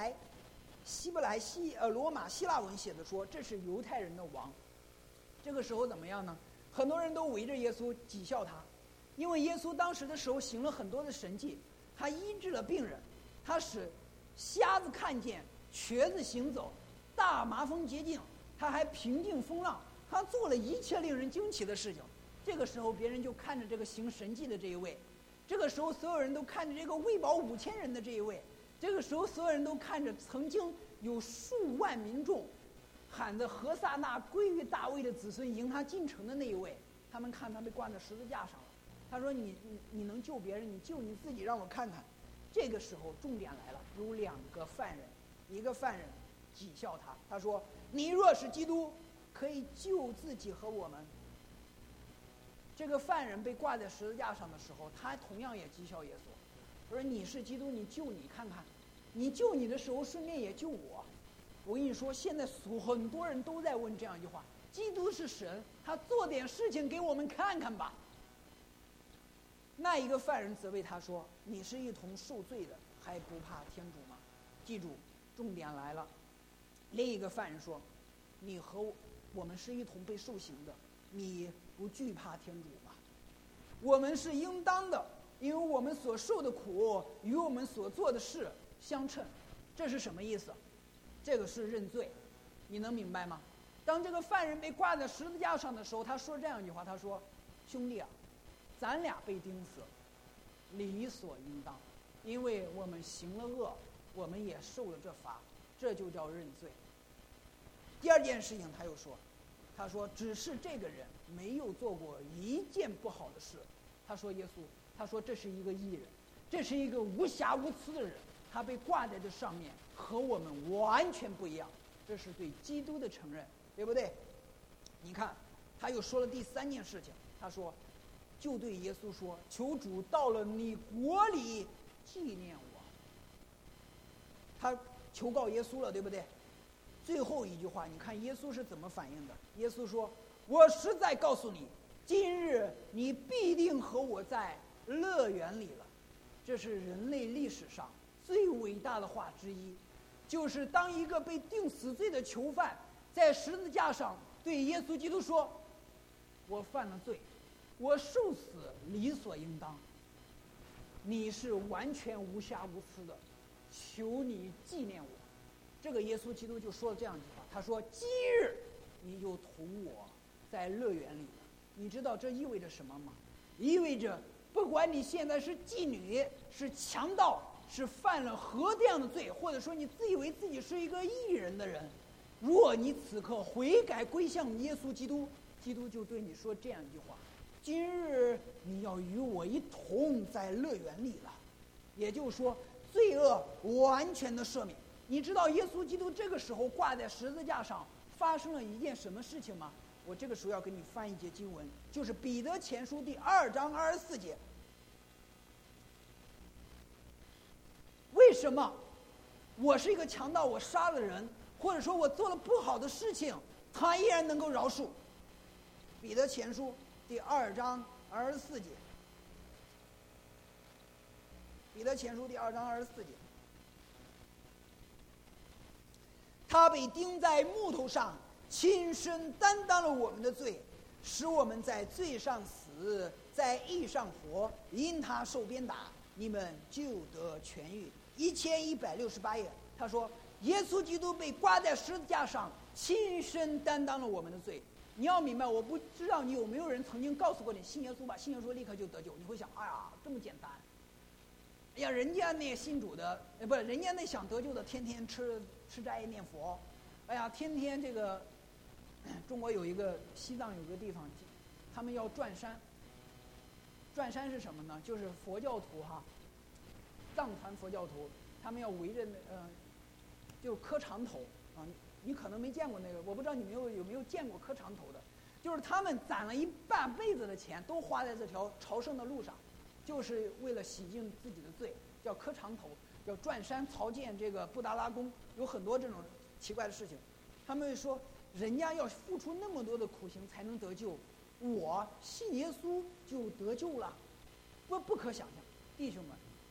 罗马希腊文写的说这是犹太人的王。这个时候怎么样呢？很多人都围着耶稣讥笑他，因为耶稣当时的时候行了很多的神迹，他医治了病人，他使瞎子看见，瘸子行走，大麻风洁净，他还平静风浪，他做了一切令人惊奇的事情。这个时候别人就看着这个行神迹的这一位，这个时候所有人都看着这个喂饱5000人的这一位，这个时候所有人都看着曾经有数万民众喊着何撒那归于大卫的子孙迎他进城的那一位，他们看他被挂在十字架上了。他说你能救别人，你救你自己，让我看看。这个时候重点来了，有2个犯人，一个犯人讥笑他，他说你若是基督，可以救自己和我们。这个犯人被挂在十字架上的时候，他同样也讥笑耶稣，他说你是基督，你救你看看，你救你的时候顺便也救我。我跟你说，现在很多人都在问这样一句话：基督是神，他做点事情给我们看看吧。那一个犯人责备他说：你是一同受罪的，还不怕天主吗？记住，重点来了。另一个犯人说：你和我们是一同被受刑的，你不惧怕天主吗？我们是应当的，因为我们所受的苦与我们所做的事相称。这是什么意思？这个是认罪，你能明白吗？当这个犯人被挂在十字架上的时候，他说这样一句话，他说：兄弟啊，咱俩被钉死理所应当，因为我们行了恶，我们也受了这罚，这就叫认罪。第二件事情他又说，他说只是这个人没有做过一件不好的事。他说耶稣，他说这是一个义人，这是一个无瑕无疵的人，他被挂在这上面和我们完全不一样，这是对基督的承认，对不对？你看他又说了第3件事情，他说就对耶稣说，求主到了你国里纪念我。他求告耶稣了，对不对？最后一句话，你看耶稣是怎么反应的？耶稣说：我实在告诉你，今日你必定和我在乐园里了。这是人类历史上最伟大的话之一，就是当一个被定死罪的囚犯在十字架上对耶稣基督说：我犯了罪，我受死理所应当，你是完全无瑕无疵的，求你纪念我。这个耶稣基督就说了这样一句话，他说：今日你就同我在乐园里了。你知道这意味着什么吗？意味着不管你现在是妓女，是强盗，是犯了何这样的罪，或者说你自以为自己是一个义人的人，若你此刻悔改归向耶稣基督，基督就对你说这样一句话：今日你要与我一同在乐园里了。也就是说，罪恶完全的赦免。你知道耶稣基督这个时候挂在十字架上发生了一件什么事情吗？我这个时候要给你翻一节经文，就是彼得前书第2章24节。为什么我是一个强盗，我杀了人，或者说我做了不好的事情，他依然能够饶恕？彼得前书第2章24节。彼得前书第2章24节。 他被钉在木头上，亲身担当了我们的罪，使我们在罪上死，在义上活。因他受鞭打，你们就得痊愈。1168页，他说耶稣基督被挂在十字架上，亲身担当了我们的罪。你要明白，我不知道你有没有人曾经告诉过你信耶稣吧，信耶稣立刻就得救。你会想，哎呀，这么简单。哎呀，人家那信主的，不是人家那想得救的，天天吃斋念佛。哎呀，天天这个，中国有一个西藏有个地方，他们要转山。转山是什么呢？就是佛教徒哈，藏传佛教徒，他们要围着就磕长头啊。你可能没见过那个，我不知道你们有没有见过磕长头的，就是他们攒了一半辈子的钱都花在这条朝圣的路上，就是为了洗净自己的罪，叫磕长头，叫转山朝见这个布达拉宫，有很多这种奇怪的事情。他们会说，人家要付出那么多的苦行才能得救，我信耶稣就得救了，不可想象。弟兄们，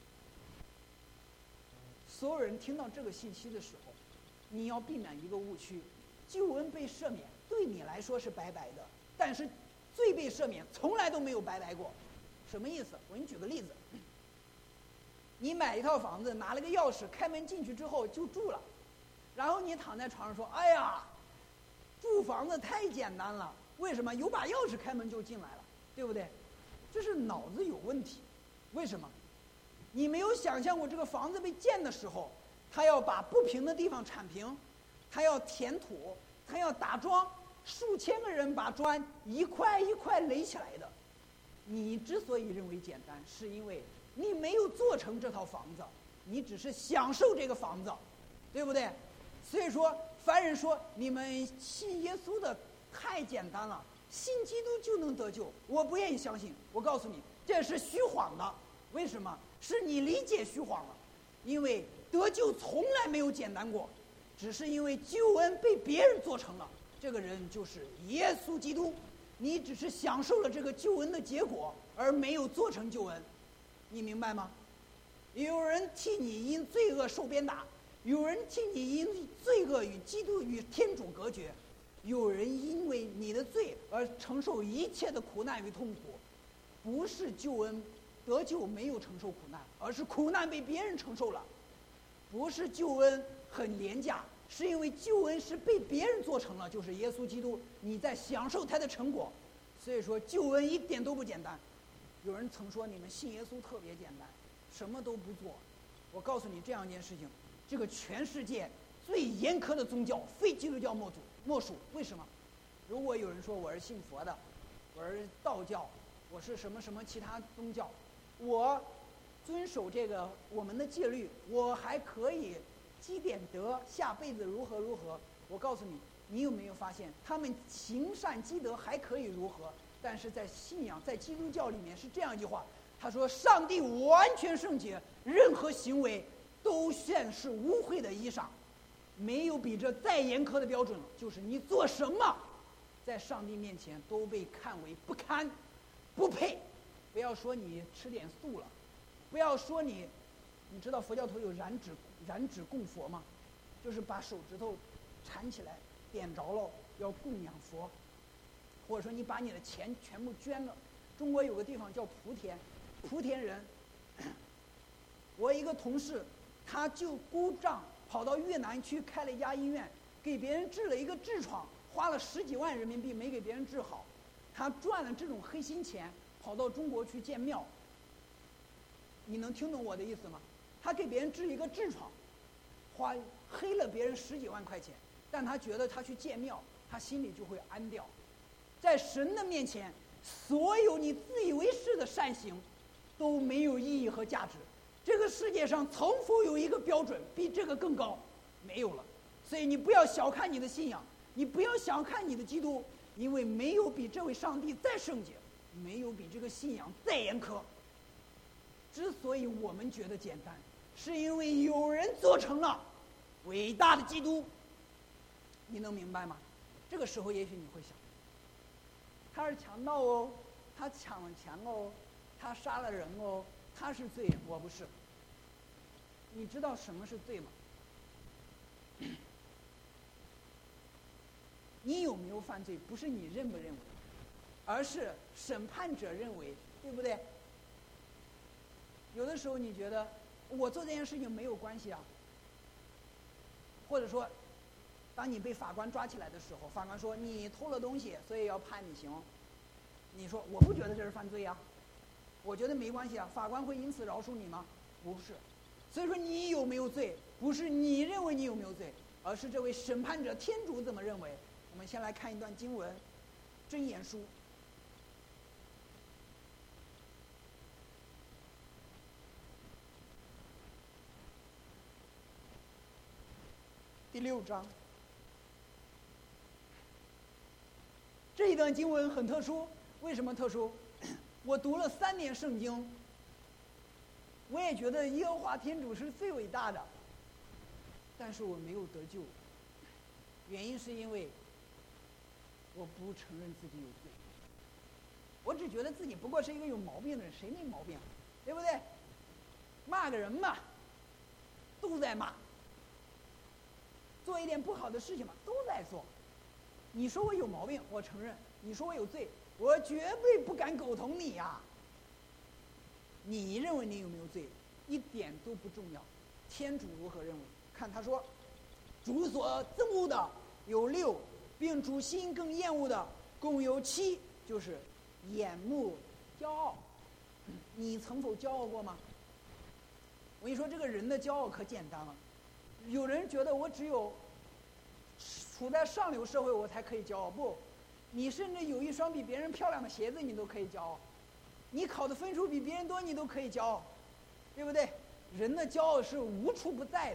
所有人听到这个信息的时候，你要避免一个误区：救恩被赦免对你来说是白白的，但是罪被赦免从来都没有白白过。什么意思？我给你举个例子：你买一套房子，拿了个钥匙，开门进去之后就住了，然后你躺在床上说：“哎呀，住房子太简单了，为什么？有把钥匙开门就进来了，对不对？”这是脑子有问题。为什么？你没有想象过这个房子被建的时候，他要把不平的地方铲平，他要填土，他要打桩，数千个人把砖一块一块垒起来的。你之所以认为简单，是因为你没有做成这套房子，你只是享受这个房子，对不对？所以说，凡人说你们信耶稣的太简单了，信基督就能得救，我不愿意相信。我告诉你，这是虚晃的。为什么？是你理解虚晃了。因为得救从来没有简单过，只是因为救恩被别人做成了，这个人就是耶稣基督。你只是享受了这个救恩的结果，而没有做成救恩，你明白吗？有人替你因罪恶受鞭打，有人替你因罪恶与基督与天主隔绝，有人因为你的罪而承受一切的苦难与痛苦。不是救恩得救没有承受苦难，而是苦难被别人承受了。不是救恩很廉价，是因为救恩是被别人做成了，就是耶稣基督，你在享受他的成果。所以说救恩一点都不简单。有人曾说你们信耶稣特别简单，什么都不做。我告诉你这样一件事情，这个全世界最严苛的宗教非基督教莫属。为什么？如果有人说我是信佛的，我是道教，我是什么什么其他宗教，我遵守这个我们的戒律，我还可以积点德，下辈子如何如何。我告诉你，你有没有发现他们行善积德还可以如何？但是在信仰，在基督教里面是这样一句话，他说上帝完全圣洁，任何行为都算是污秽的衣裳，没有比这再严苛的标准了。就是你做什么在上帝面前都被看为不堪不配。不要说你吃点素了，不要说你知道佛教徒有燃指供佛吗？就是把手指头缠起来点着了要供养佛，或者说你把你的钱全部捐了。中国有个地方叫莆田人，我一个同事他就孤丈跑到越南去开了一家医院，给别人治了一个痔疮，花了10几万人民币没给别人治好，他赚了这种黑心钱跑到中国去建庙。你能听懂我的意思吗？他给别人治一个痔疮，黑了别人10几万块钱，但他觉得他去建庙，他心里就会安掉。在神的面前，所有你自以为是的善行都没有意义和价值。这个世界上从否有一个标准比这个更高？没有了。所以你不要小看你的信仰，你不要小看你的基督，因为没有比这位上帝再圣洁，没有比这个信仰再严苛。之所以我们觉得简单，是因为有人做成了伟大的基督。你能明白吗？这个时候也许你会想，他是强盗哦，他抢了钱哦，他杀了人哦，他是罪人。我不是。你知道什么是罪吗？ 你有没有犯罪，不是你认不认为，而是审判者认为，对不对？有的时候你觉得我做这件事情没有关系啊，或者说，当你被法官抓起来的时候，法官说你偷了东西，所以要判你刑。你说我不觉得这是犯罪呀，我觉得没关系啊，法官会因此饶恕你吗？不是。所以说你有没有罪，不是你认为你有没有罪，而是这位审判者天主怎么认为。我们先来看一段经文，箴言书第6章。这一段经文很特殊，为什么特殊？我读了3年圣经，我也觉得耶和华天主是最伟大的，但是我没有得救。原因是因为我不承认自己有罪，我只觉得自己不过是一个有毛病的人，谁没毛病，对不对？骂个人嘛，都在骂；做一点不好的事情嘛，都在做。你说我有毛病，我承认；你说我有罪，我绝对不敢苟同你呀。你认为你有没有罪，一点都不重要。天主如何认为？看他说，主所憎恶的有6，并主心更厌恶的共有7，就是眼目骄傲。你曾否骄傲过吗？我跟你说，这个人的骄傲可简单了。有人觉得我只有处在上流社会我才可以骄傲，不，你甚至有一双比别人漂亮的鞋子你都可以骄傲，你考的分数比别人多你都可以骄傲，对不对？人的骄傲是无处不在的。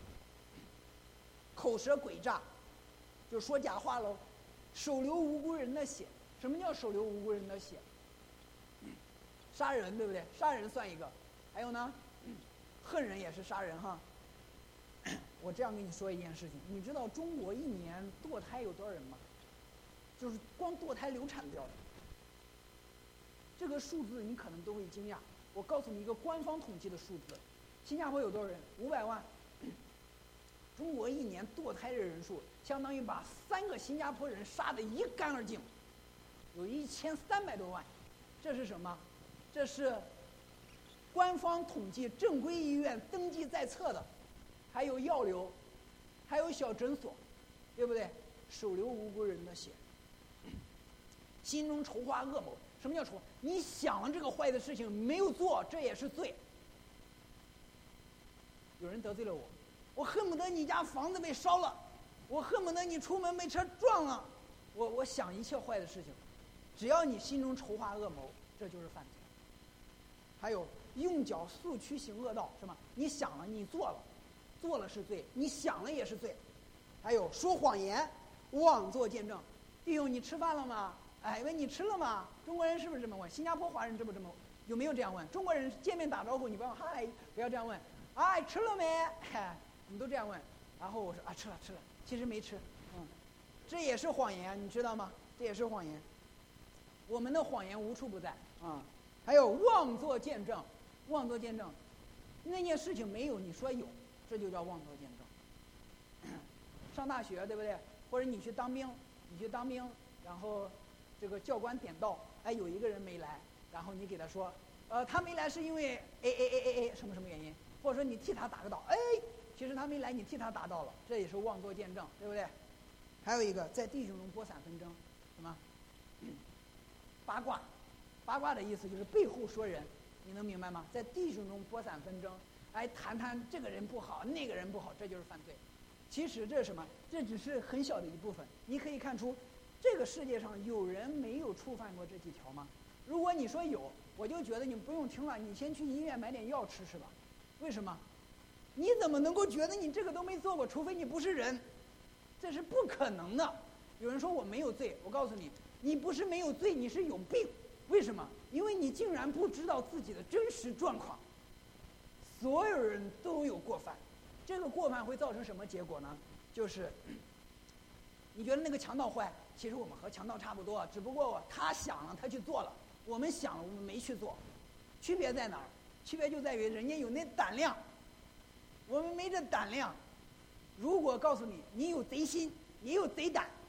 口舌诡诈就说假话喽，手流无辜人的血。什么叫手流无辜人的血？杀人，对不对？杀人算一个。还有呢，恨人也是杀人哈。我这样跟你说一件事情，你知道中国1年堕胎有多少人吗？就是光堕胎流产掉的，这个数字你可能都会惊讶。我告诉你一个官方统计的数字，新加坡有多少人？500万。中国1年堕胎的人数相当于把3个新加坡人杀得一干二净，有1300多万。这是什么？这是官方统计，正规医院登记在册的，还有药流，还有小诊所，对不对？手流无辜人的血，心中筹划恶谋。什么叫筹划？你想了这个坏的事情没有做，这也是罪。有人得罪了我，我恨不得你家房子被烧了，我恨不得你出门被车撞了，我想一切坏的事情，只要你心中筹划恶谋，这就是犯罪。还有用脚速驱行恶道，是吗？你想了，你做了，做了是罪，你想了也是罪。还有说谎言，妄作见证。弟兄，你吃饭了吗？哎，问你吃了吗？中国人是不是这么问？新加坡华人这么有没有这样问？中国人见面打招呼，你不要嗨，不要这样问。哎，吃了没？哎，我们都这样问。然后我说啊，吃了，其实没吃。这也是谎言，你知道吗？这也是谎言。我们的谎言无处不在啊。还有妄作见证，妄作见证，那件事情没有，你说有，这就叫妄作见证。上大学对不对？或者你去当兵，然后这个教官点到，哎，有一个人没来，然后你给他说，他没来是因为 A 什么原因，或者说你替他打个倒，哎，其实他没来，你替他打倒了，这也是妄作见证，对不对？还有一个在弟兄中播散纷争，什么？八卦。八卦的意思就是背后说人，你能明白吗？在弟兄中播散纷争，哎，谈这个人不好，那个人不好，这就是犯罪。其实这是什么？这只是很小的一部分。你可以看出，这个世界上有人没有触犯过这几条吗？如果你说有，我就觉得你不用听了，你先去医院买点药吃是吧？为什么？你怎么能够觉得你这个都没做过？除非你不是人，这是不可能的。有人说我没有罪，我告诉你，你不是没有罪，你是有病。为什么？因为你竟然不知道自己的真实状况。所有人都有过犯，这个过犯会造成什么结果呢？就是你觉得那个强盗坏，其实我们和强盗差不多，只不过他想了，他去做了；我们想了，我们没去做。区别在哪儿？区别就在于人家有那胆量，我们没这胆量。如果告诉你，你有贼心，也有贼胆，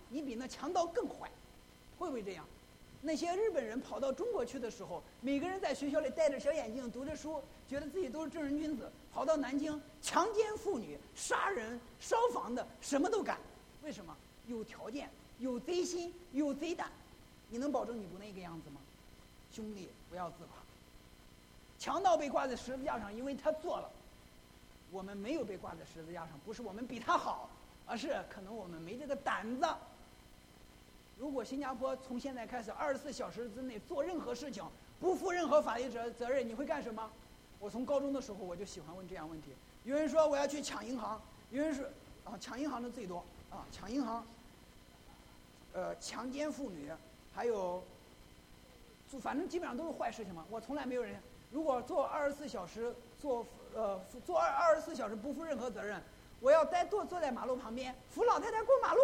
你比那强盗更坏，会不会这样？那些日本人跑到中国去的时候，每个人在学校里戴着小眼镜，读着书，觉得自己都是正人君子，跑到南京强奸妇女、杀人、烧房的，什么都干。为什么？有条件，有贼心，有贼胆。你能保证你不那个样子吗？兄弟，不要自夸。强盗被挂在十字架上，因为他做了。我们没有被挂在十字架上，不是我们比他好，而是可能我们没这个胆子。如果新加坡从现在开始24小时之内做任何事情，不负任何法律责任，你会干什么？我从高中的时候我就喜欢问这样问题。有人说我要去抢银行，有人说抢银行的最多抢银行，强奸妇女，还有反正基本上都是坏事情嘛。我从来没有人，如果做24小时做24小时不负任何责任，我要坐在马路旁边扶老太太过马路。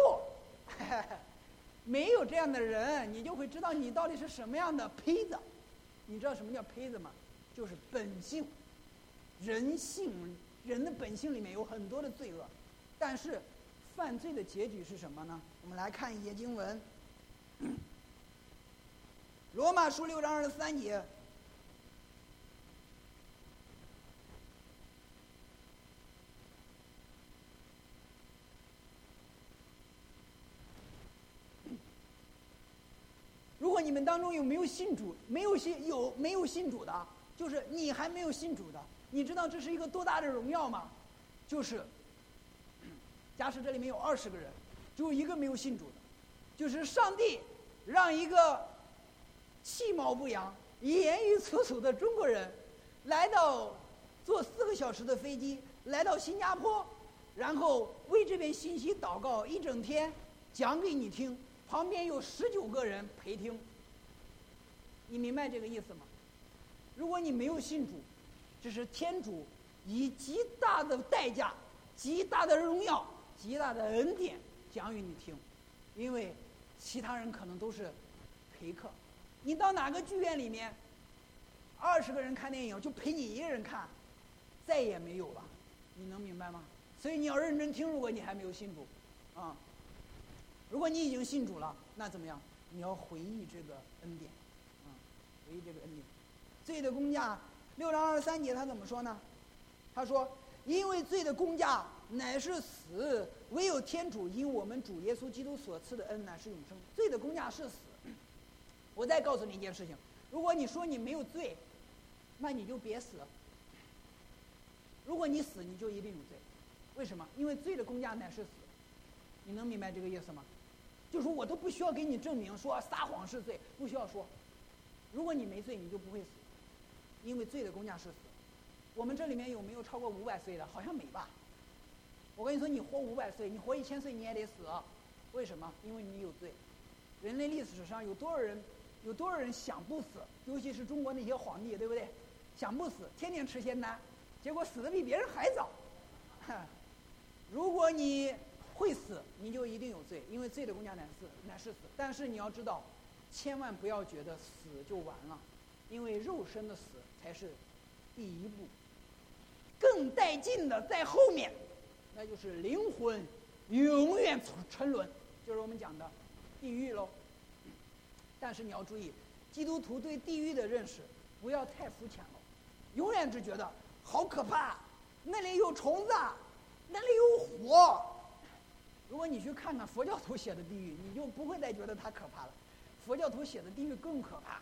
没有这样的人，你就会知道你到底是什么样的胚子。你知道什么叫胚子吗？就是本性，人性，人的本性里面有很多的罪恶，但是犯罪的结局是什么呢？我们来看一节经文，罗马书6章23节。如果你们当中有没有信主，没有信主的，就是你还没有信主的，你知道这是一个多大的荣耀吗？就是假使这里面有20个人，只有一个没有信主的，就是上帝让一个其貌不扬、言语粗俗的中国人来到坐4个小时的飞机来到新加坡，然后为这篇信息祷告一整天，讲给你听，旁边有19个人陪听。你明白这个意思吗？如果你没有信主，这是天主以极大的代价、极大的荣耀、极大的恩典讲与你听，因为其他人可能都是陪客。你到哪个剧院里面，20个人看电影就陪你一个人看，再也没有了。你能明白吗？所以你要认真听。如果你还没有信主，如果你已经信主了，那怎么样？你要回忆这个恩典，回忆这个恩典。罪的工价，6章23节他怎么说呢？他说：“因为罪的工价乃是死，唯有天主因我们主耶稣基督所赐的恩乃是永生。”罪的工价是死。我再告诉你一件事情：如果你说你没有罪，那你就别死。如果你死，你就一定有罪。为什么？因为罪的工价乃是死。你能明白这个意思吗？就说我都不需要给你证明说撒谎是罪，不需要说。如果你没罪，你就不会死，因为罪的工价是死。我们这里面有没有超过500岁的？好像没吧。我跟你说，你活500岁，你活1000岁你也得死。为什么？因为你有罪。人类历史上有多少人想不死？尤其是中国那些皇帝，对不对？想不死，天天吃仙丹，结果死得比别人还早。如果你会死，你就一定有罪，因为罪的工价乃是死。但是你要知道，千万不要觉得死就完了，因为肉身的死才是第一步，更带劲的在后面，那就是灵魂永远沉沦，就是我们讲的地狱喽。但是你要注意，基督徒对地狱的认识不要太肤浅了，永远只觉得好可怕，那里有虫子，那里有火。如果你去看看佛教徒写的地狱，你就不会再觉得它可怕了。佛教徒写的地狱更可怕。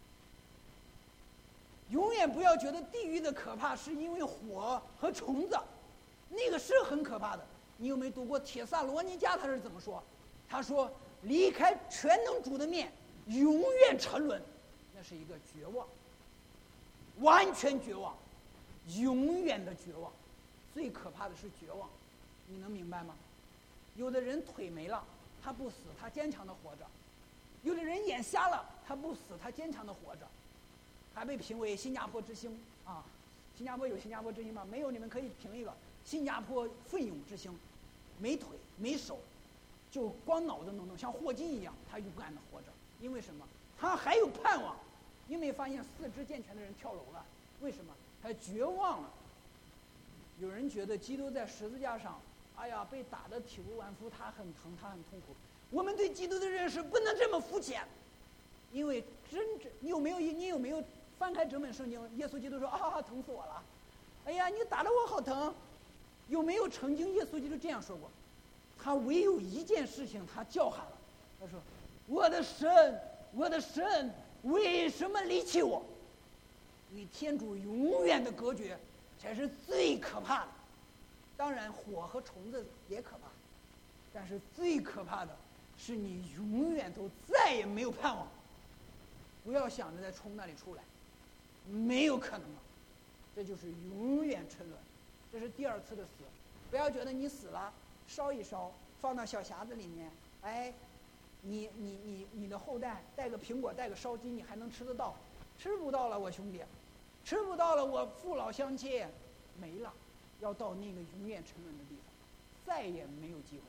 永远不要觉得地狱的可怕是因为火和虫子，那个是很可怕的。你有没有读过《帖撒罗尼迦》？他是怎么说？他说离开全能主的面，永远沉沦，那是一个绝望，完全绝望，永远的绝望。最可怕的是绝望，你能明白吗？有的人腿没了，他不死，他坚强的活着；有的人眼瞎了，他不死，他坚强的活着，还被评为新加坡之星啊！新加坡有新加坡之星吗？没有，你们可以评一个新加坡奋勇之星，没腿没手，就光脑子能动，像霍金一样，他勇敢的活着。因为什么？他还有盼望。你没发现四肢健全的人跳楼了？为什么？他绝望了。有人觉得基督在十字架上哎呀，被打得体无完肤，他很疼，他很痛苦。我们对基督的认识不能这么肤浅，因为你有没有翻开整本圣经？耶稣基督说啊，疼死我了！哎呀，你打得我好疼！有没有曾经耶稣基督这样说过？他唯有一件事情，他叫喊了，他说：“我的神，我的神，为什么离弃我？”与天主永远的隔绝，才是最可怕的。当然，火和虫子也可怕，但是最可怕的是你永远都再也没有盼望。不要想着再从那里出来，没有可能了，这就是永远沉沦。这是第二次的死。不要觉得你死了，烧一烧，放到小匣子里面，哎，你的后代带个苹果，带个烧鸡，你还能吃得到？吃不到了，我兄弟，吃不到了，我父老乡亲，没了，要到那个永远沉沦的地方，再也没有机会。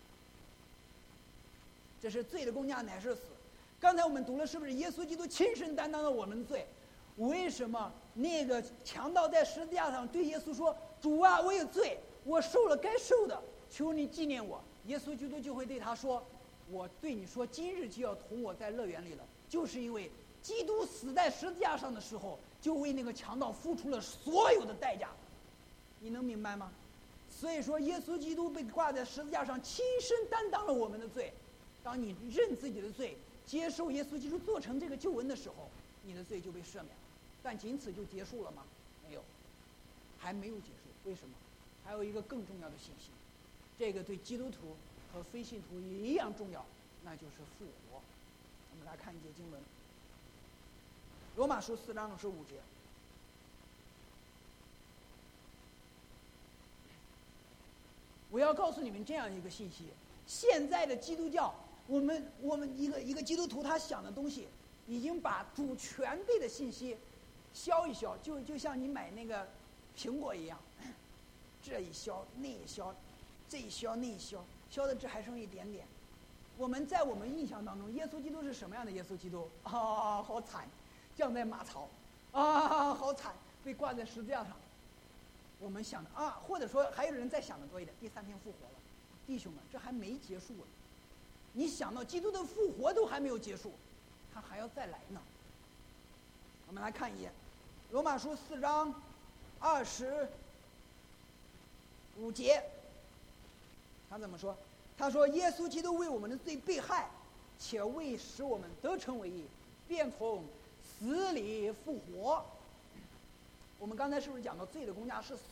这是罪的工价，乃是死。刚才我们读了，是不是耶稣基督亲身担当了我们的罪？为什么那个强盗在十字架上对耶稣说：“主啊，我有罪，我受了该受的，求你纪念我。”耶稣基督就会对他说：“我对你说，今日就要同我在乐园里了。”就是因为基督死在十字架上的时候，就为那个强盗付出了所有的代价。你能明白吗？所以说，耶稣基督被挂在十字架上，亲身担当了我们的罪。当你认自己的罪，接受耶稣基督做成这个救恩的时候，你的罪就被赦免了。但仅此就结束了吗？没有，还没有结束。为什么？还有一个更重要的信息，这个对基督徒和非信徒也一样重要，那就是复活。我们来看一节经文，罗马书4章15节。我要告诉你们这样一个信息：现在的基督教，我们一个基督徒他想的东西，已经把主权对的信息消一消，就像你买那个苹果一样，这一消那一消，这一消那一消，消的这还剩一点点。我们在我们印象当中，耶稣基督是什么样的耶稣基督？啊，好惨，降在马槽，啊，好惨，被挂在十字架上。我们想的啊，或者说还有人再想的多一点，第3天复活了。弟兄们，这还没结束呢。你想到基督的复活都还没有结束，他还要再来呢。我们来看一眼，罗马书4章25节，他怎么说？他说：“耶稣基督为我们的罪被害，且为使我们得成为义，便从死里复活。”我们刚才是不是讲到罪的工价是死？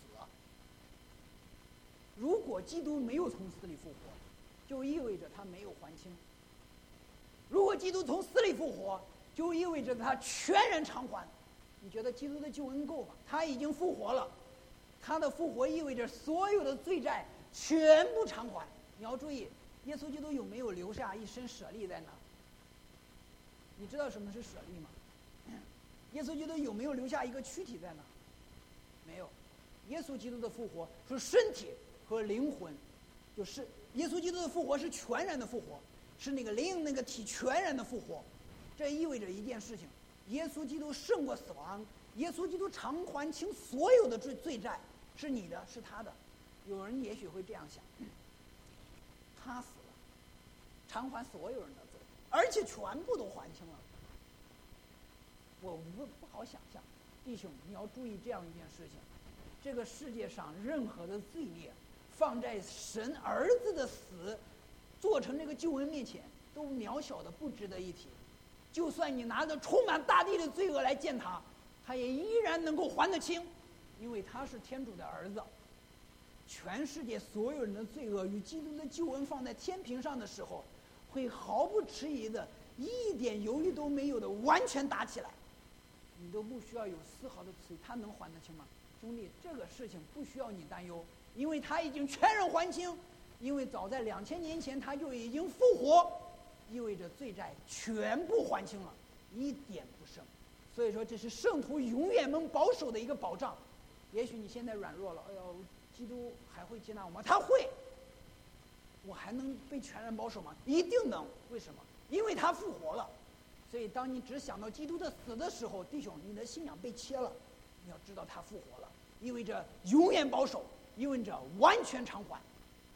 如果基督没有从死里复活，就意味着他没有还清；如果基督从死里复活，就意味着他全然偿还。你觉得基督的救恩够吗？他已经复活了，他的复活意味着所有的罪债全部偿还。你要注意，耶稣基督有没有留下一身舍利在那儿？你知道什么是舍利吗？耶稣基督有没有留下一个躯体在那儿？没有。耶稣基督的复活是身体和灵魂，就是耶稣基督的复活是全然的复活，是那个灵那个体全然的复活。这意味着一件事情：耶稣基督胜过死亡，耶稣基督偿还清所有的罪债，是你的，是他的。有人也许会这样想：他死了，偿还所有人的罪，而且全部都还清了。我不好想象，弟兄，你要注意这样一件事情：这个世界上任何的罪孽，放在神儿子的死做成这个救恩面前，都渺小的不值得一提。就算你拿着充满大地的罪恶来见他，他也依然能够还得清，因为他是天主的儿子。全世界所有人的罪恶与基督的救恩放在天平上的时候，会毫不迟疑的，一点犹豫都没有的完全打起来，你都不需要有丝毫的迟疑。他能还得清吗？兄弟，这个事情不需要你担忧，因为他已经全然还清，因为早在2000年前他就已经复活，意味着罪债全部还清了，一点不剩。所以说，这是圣徒永远能保守的一个保障。也许你现在软弱了，哎呦，基督还会接纳我吗？他会。我还能被全然保守吗？一定能。为什么？因为他复活了。所以当你只想到基督的死的时候，弟兄，你的信仰被切了。你要知道他复活了，意味着永远保守，意味着完全偿还。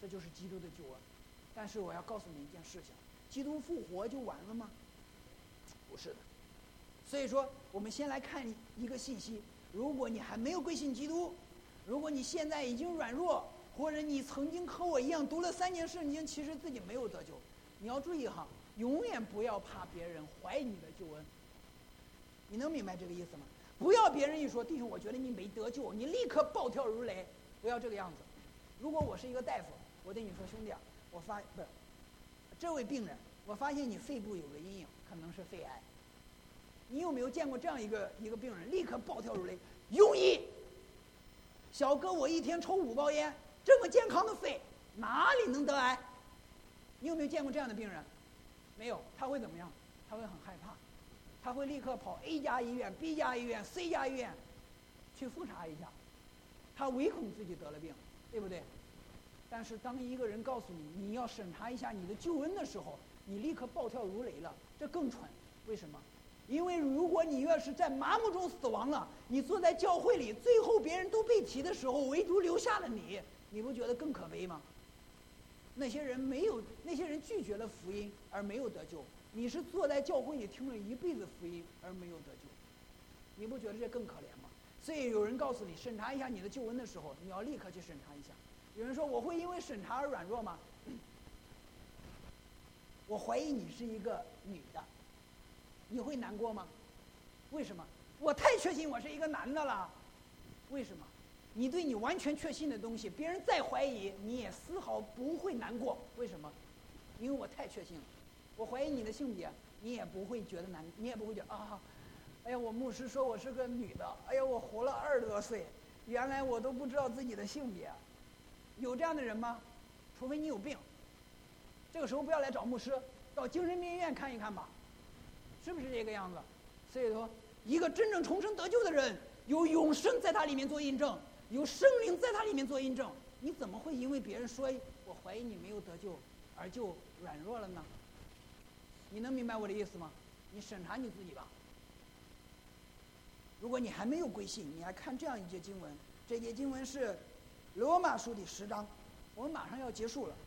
这就是基督的救恩。但是我要告诉你一件事情，基督复活就完了吗？不是的。所以说我们先来看一个信息，如果你还没有归信基督，如果你现在已经软弱，或者你曾经和我一样读了3年圣经，其实自己没有得救，你要注意哈，永远不要怕别人怀疑你的救恩。你能明白这个意思吗？不要别人一说弟兄我觉得你没得救，你立刻暴跳如雷，不要这个样子。如果我是一个大夫，我对你说兄弟啊，这位病人，我发现你肺部有个阴影，可能是肺癌。你有没有见过这样一个病人立刻暴跳如雷？庸医，小哥我一天抽5包烟，这么健康的肺哪里能得癌？你有没有见过这样的病人？没有。他会怎么样？他会很害怕，他会立刻跑 A 家医院、B 家医院、C 家医院去复查一下，他唯恐自己得了病，对不对？但是当一个人告诉你你要审查一下你的救恩的时候，你立刻暴跳如雷了，这更蠢。为什么？因为如果你要是在麻木中死亡了，你坐在教会里，最后别人都被提的时候，唯独留下了你，你不觉得更可悲吗？那些人拒绝了福音而没有得救，你是坐在教会里听了一辈子福音而没有得救，你不觉得这更可怜吗？所以有人告诉你审查一下你的救恩的时候，你要立刻去审查一下。有人说我会因为审查而软弱吗？我怀疑你是一个女的，你会难过吗？为什么？我太确信我是一个男的了。为什么？你对你完全确信的东西，别人再怀疑你也丝毫不会难过。为什么？因为我太确信了。我怀疑你的性别，你也不会觉得难，你也不会觉得啊，哎呀，我牧师说我是个女的，哎呀，我活了20多岁，原来我都不知道自己的性别。有这样的人吗？除非你有病。这个时候不要来找牧师，到精神病院看一看吧，是不是这个样子？所以说，一个真正重生得救的人，有永生在他里面做印证，有圣灵在他里面做印证，你怎么会因为别人说我怀疑你没有得救而就软弱了呢？你能明白我的意思吗？你审查你自己吧。如果你还没有归信，你来看这样一节经文，这节经文是罗马书第10章，我们马上要结束了。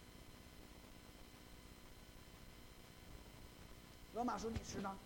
罗马书第10章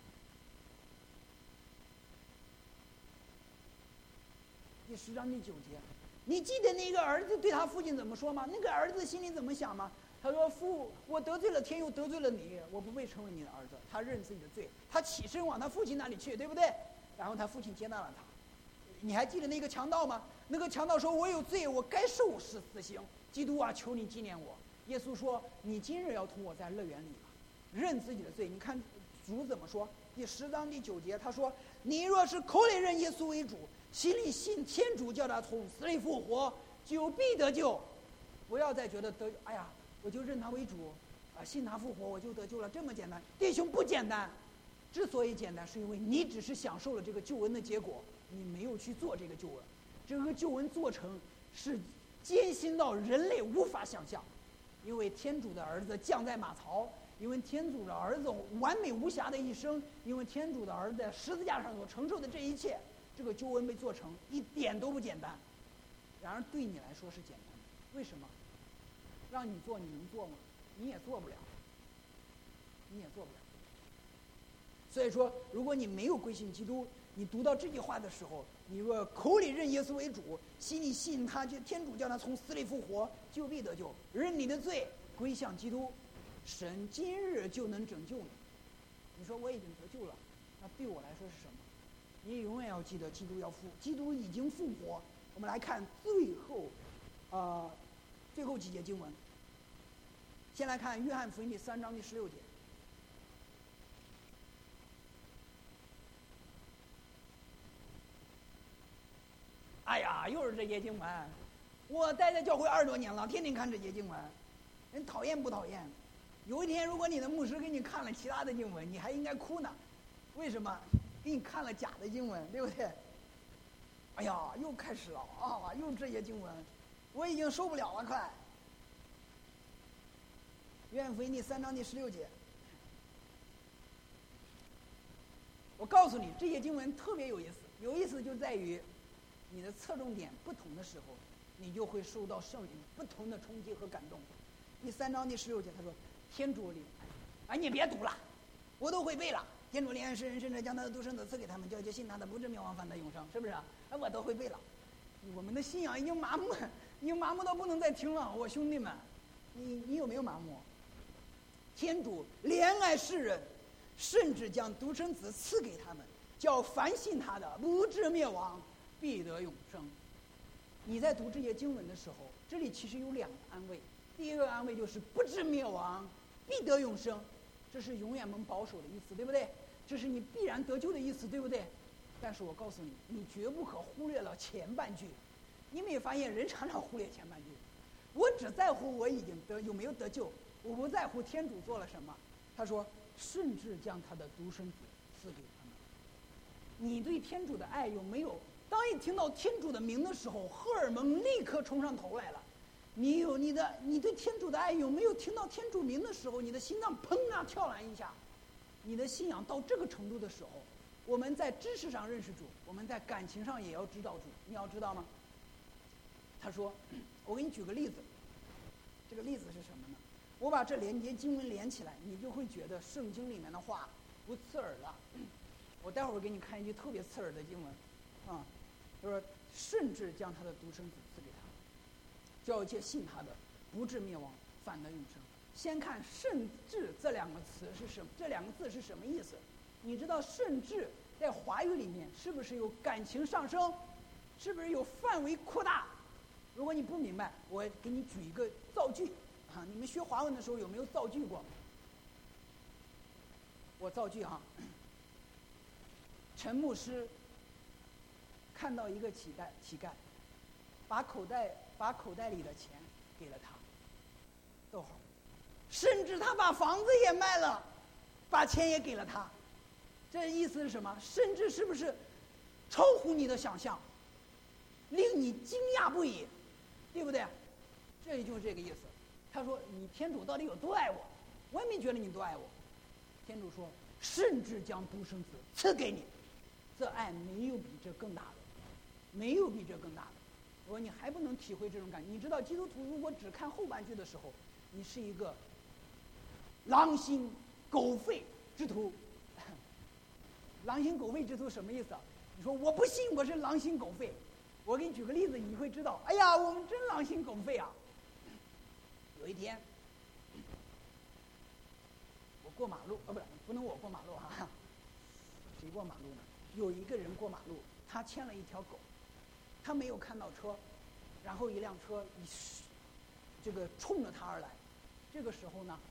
第10章第9节，你记得那个儿子对他父亲怎么说吗？那个儿子心里怎么想吗？他说：“父，我得罪了天，又得罪了你，我不配成为你的儿子。”他认自己的罪，他起身往他父亲那里去，对不对？然后他父亲接纳了他。你还记得那个强盗吗？那个强盗说：“我有罪，我该受死刑。基督啊，求你纪念我。”耶稣说：“你今日要同我在乐园里了。”认自己的罪，你看主怎么说？第10章第9节，他说：“你若是口里认耶稣为主，心里信天主叫他从死里复活，就必得救。”不要再觉得哎呀，我就认他为主，信他复活我就得救了，这么简单。弟兄，不简单。之所以简单，是因为你只是享受了这个救恩的结果，你没有去做这个救恩。这个救恩做成是艰辛到人类无法想象，因为天主的儿子降在马槽，因为天主的儿子完美无瑕的一生，因为天主的儿子在十字架上所承受的这一切，这个救恩被做成一点都不简单。然而对你来说是简单的，为什么？让你做，你能做吗？你也做不了，你也做不了。所以说，如果你没有归信基督，你读到这句话的时候，你若口里认耶稣为主，心里信他，就天主叫他从死里复活，就必得救。认你的罪，归向基督，神今日就能拯救你。你说我已经得救了，那对我来说是什么？你永远要记得，基督已经复活。我们来看最后几节经文。先来看约翰福音第3章第16节。哎呀，又是这些经文！我待在教会20多年了，天天看这些经文，人讨厌不讨厌？有一天，如果你的牧师给你看了其他的经文，你还应该哭呢。为什么？给你看了假的经文，对不对？哎呀，又开始了啊！又这些经文，我已经受不了了，快！约翰福音第3章第16节。我告诉你，这些经文特别有意思，有意思就在于你的侧重点不同的时候， 你就会受到圣灵不同的冲击和感动。第3章第16节他说：“天主里，你别读了，我都会背了。天主怜爱世人，甚至将他的独生子赐给他们，叫一切信他的不至灭亡，反得永生。”是不是啊？我都会背了。我们的信仰已经麻木到不能再听了。我兄弟们，你有没有麻木？天主怜爱世人，甚至将独生子赐给他们，叫凡信他的不至灭亡，必得永生。你在读这些经文的时候，这里其实有2个安慰。第一个安慰就是不至灭亡，必得永生，这是永远蒙保守的意思，对不对？这是你必然得救的意思，对不对？但是我告诉你，你绝不可忽略了前半句。你没有发现人常常忽略前半句？我只在乎我已经有没有得救，我不在乎天主做了什么。他说，甚至将他的独生子赐给他们。你对天主的爱有没有？当一听到天主的名的时候，荷尔蒙立刻冲上头来了。你对天主的爱有没有？听到天主名的时候，你的心脏砰啊跳了一下。你的信仰到这个程度的时候，我们在知识上认识主，我们在感情上也要知道主。你要知道吗？他说，我给你举个例子。这个例子是什么呢？我把这连接经文连起来，你就会觉得圣经里面的话不刺耳了。我待会儿给你看一句特别刺耳的经文，他说，甚至将他的独生子赐给他，叫一切信他的不至灭亡，反得永生。先看甚至这2个词是什么？这2个字是什么意思？你知道甚至在华语里面是不是有感情上升？是不是有范围扩大？如果你不明白，我给你举一个造句你们学华文的时候有没有造句过？我造句陈牧师看到一个乞丐，把口袋里的钱给了他，逗号，甚至他把房子也卖了，把钱也给了他。这意思是什么？甚至是不是超乎你的想象，令你惊讶不已，对不对？这也就是这个意思。他说，你天主到底有多爱我？我也没觉得你多爱我。天主说，甚至将独生子赐给你，这爱没有比这更大的，没有比这更大的。我说你还不能体会这种感觉。你知道基督徒如果只看后半句的时候，你是一个狼心狗肺之徒。狼心狗肺之徒什么意思？你说我不信我是狼心狗肺。我给你举个例子，你会知道。哎呀，我们真狼心狗肺啊！有一天，我过马路，不能我过马路谁过马路呢？有一个人过马路，他牵了一条狗，他没有看到车，然后一辆车这个冲着他而来。这个时候呢，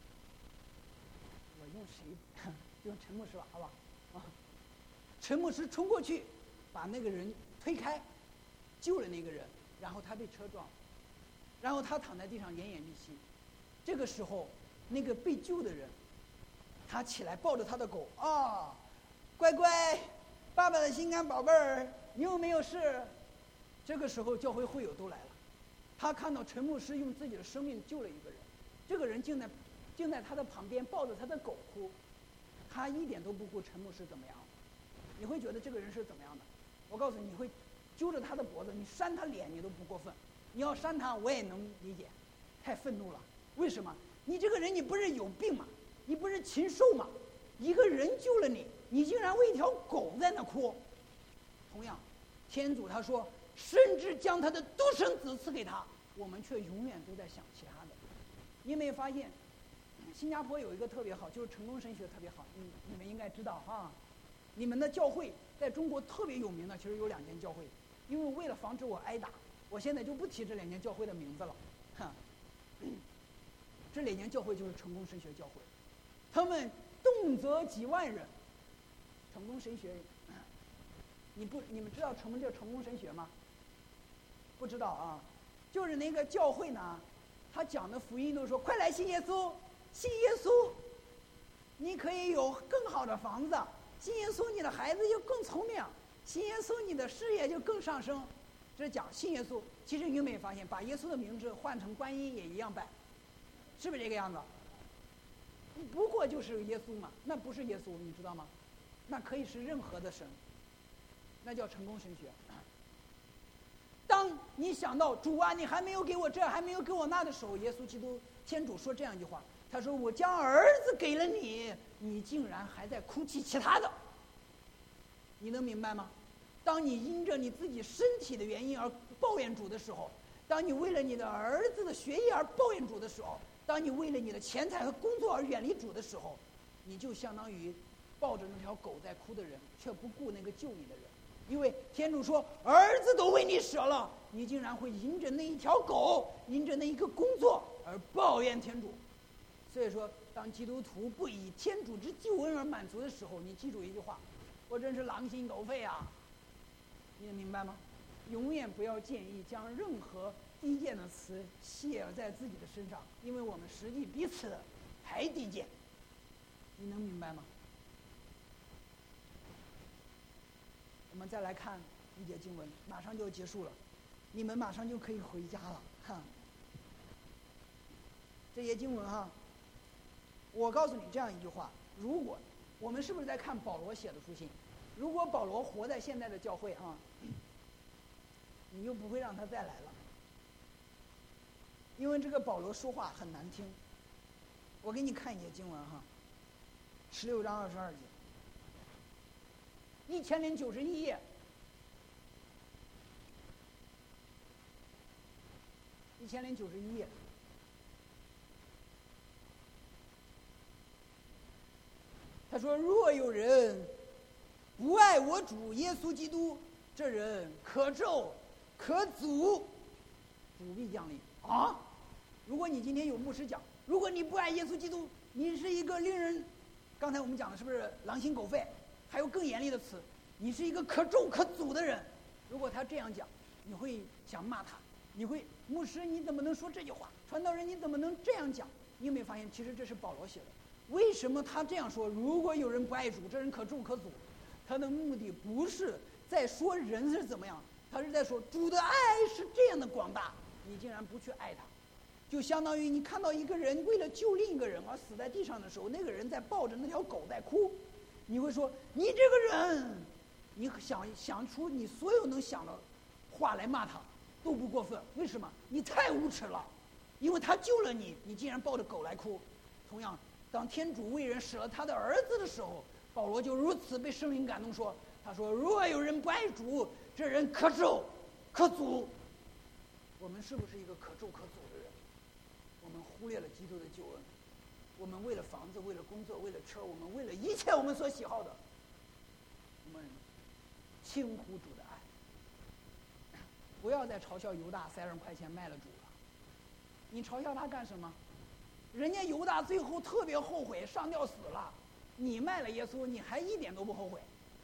我用谁？用陈牧师吧，好吧？陈牧师冲过去，把那个人推开，救了那个人，然后他被车撞，然后他躺在地上奄奄一息。这个时候，那个被救的人，他起来抱着他的狗乖乖，爸爸的心肝宝贝儿，你有没有事？这个时候教会会友都来了，他看到陈牧师用自己的生命救了一个人，这个人竟在他的旁边抱着他的狗哭，他一点都不顾陈牧师怎么样。你会觉得这个人是怎么样的？我告诉你，你会揪着他的脖子，你扇他脸你都不过分，你要扇他我也能理解，太愤怒了。为什么？你这个人你不是有病吗？你不是禽兽吗？一个人救了你，你竟然为一条狗在那哭。同样，天主他说，甚至将他的独生子赐给他，我们却永远都在想其他的。你有没有发现，新加坡有一个特别好，就是成功神学特别好，你们应该知道你们的教会在中国特别有名的，其实有2间教会。因为为了防止我挨打，我现在就不提这2间教会的名字了。这2间教会就是成功神学教会，他们动辄几万人。成功神学，你们知道什么叫成功神学吗？不知道就是那个教会呢，他讲的福音都说，快来信耶稣，信耶稣，你可以有更好的房子。信耶稣，你的孩子就更聪明；信耶稣，你的事业就更上升。这是讲信耶稣。其实你有没有发现，把耶稣的名字换成观音也一样拜，是不是这个样子？不过就是耶稣嘛，那不是耶稣，你知道吗？那可以是任何的神，那叫成功神学。当你想到主啊，你还没有给我这，还没有给我那的时候，耶稣基督天主说这样一句话，他说我将儿子给了你，你竟然还在哭泣其他的。你能明白吗？当你因着你自己身体的原因而抱怨主的时候，当你为了你的儿子的学业而抱怨主的时候，当你为了你的钱财和工作而远离主的时候，你就相当于抱着那条狗在哭的人，却不顾那个救你的人。因为天主说儿子都为你舍了，你竟然会因着那一条狗，因着那一个工作而抱怨天主。所以说，当基督徒不以天主之救恩而满足的时候，你记住一句话，我真是狼心狗肺啊！你明白吗？永远不要建议将任何低贱的词写在自己的身上，因为我们实际比此还低贱。你能明白吗？我们再来看一节经文，马上就要结束了，你们马上就可以回家了。哈，这节经文哈，我告诉你这样一句话：如果我们是不是在看保罗写的书信？如果保罗活在现在的教会啊，你就不会让他再来了，因为这个保罗说话很难听。我给你看一节经文哈，16章22节，1091页，1091页。他说：“若有人不爱我主耶稣基督，这人可咒可诅，主必降临。”啊！如果你今天有牧师讲，如果你不爱耶稣基督，你是一个令人，刚才我们讲的是不是狼心狗肺？还有更严厉的词，你是一个可咒可诅的人。如果他这样讲，你会想骂他，你会牧师你怎么能说这句话？传道人你怎么能这样讲？你有没有发现，其实这是保罗写的？为什么他这样说？如果有人不爱主，这人可咒可诅。他的目的不是在说人是怎么样，他是在说主的爱是这样的广大，你竟然不去爱他，就相当于你看到一个人为了救另一个人而死在地上的时候，那个人在抱着那条狗在哭，你会说你这个人，你想出你所有能想的话来骂他都不过分。为什么？你太无耻了，因为他救了你，你竟然抱着狗来哭。同样，当天主为人舍了他的儿子的时候，保罗就如此被圣灵感动说，他说若有人不爱主，这人可咒可诅。我们是不是一个可咒可诅的人？我们忽略了基督的救恩，我们为了房子，为了工作，为了车，我们为了一切我们所喜好的，我们轻忽主的爱。不要再嘲笑犹大30块钱卖了主了，你嘲笑他干什么？人家犹大最后特别后悔，上吊死了，你卖了耶稣，你还一点都不后悔。